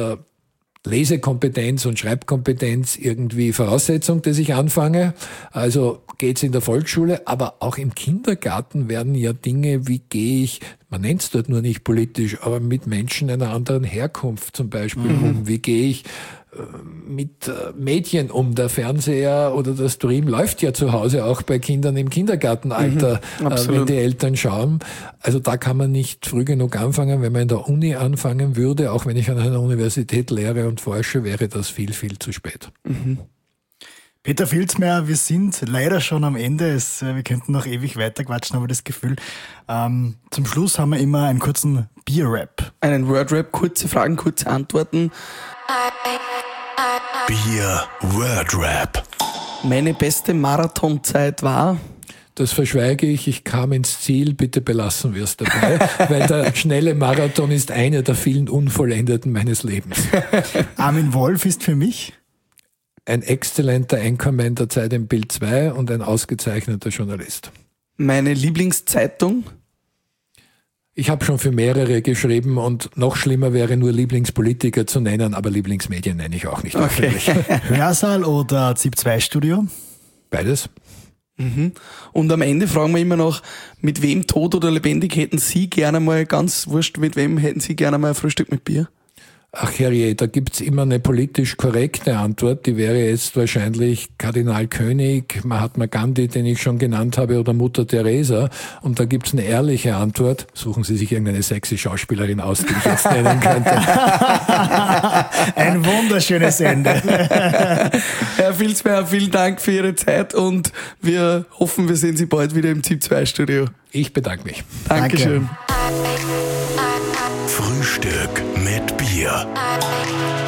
Lesekompetenz und Schreibkompetenz irgendwie Voraussetzung, dass ich anfange. Also geht's in der Volksschule, aber auch im Kindergarten werden ja Dinge, wie gehe ich, man nennt es dort nur nicht politisch, aber mit Menschen einer anderen Herkunft zum Beispiel um, wie gehe ich mit Medien um. Der Fernseher oder der Stream läuft ja zu Hause auch bei Kindern im Kindergartenalter, wenn die Eltern schauen. Also da kann man nicht früh genug anfangen. Wenn man in der Uni anfangen würde, auch wenn ich an einer Universität lehre und forsche, wäre das viel, viel zu spät. Peter Filzmeier, wir sind leider schon am Ende. Wir könnten noch ewig weiter quatschen, aber das Gefühl, zum Schluss haben wir immer einen kurzen Bier-Rap. Einen Word-Rap, kurze Fragen, kurze Antworten. Bier Word Rap. Meine beste Marathonzeit war Das verschweige ich. Ich kam ins Ziel. Bitte belassen wir es dabei, weil der schnelle Marathon ist einer der vielen Unvollendeten meines Lebens. Armin Wolf ist für mich ein exzellenter Anchorman der Zeit im Bild 2 und ein ausgezeichneter Journalist. Meine Lieblingszeitung? Ich habe schon für mehrere geschrieben und noch schlimmer wäre nur Lieblingspolitiker zu nennen, aber Lieblingsmedien nenne ich auch nicht. Okay. Hörsaal oder ZIP-2-Studio? Beides. Und am Ende fragen wir immer noch, mit wem tot oder lebendig hätten Sie gerne mal, ganz wurscht, mit wem hätten Sie gerne mal ein Frühstück mit Bier? Ach herrje, da gibt's immer eine politisch korrekte Antwort, die wäre jetzt wahrscheinlich Kardinal König, Mahatma Gandhi, den ich schon genannt habe, oder Mutter Teresa. Und da gibt's eine ehrliche Antwort. Suchen Sie sich irgendeine sexy Schauspielerin aus, die ich jetzt nennen könnte. Ein wunderschönes Ende. Herr Vilsmeier, vielen Dank für Ihre Zeit und wir hoffen, wir sehen Sie bald wieder im ZIP-2-Studio. Ich bedanke mich. Dankeschön. Frühstück mit Bier.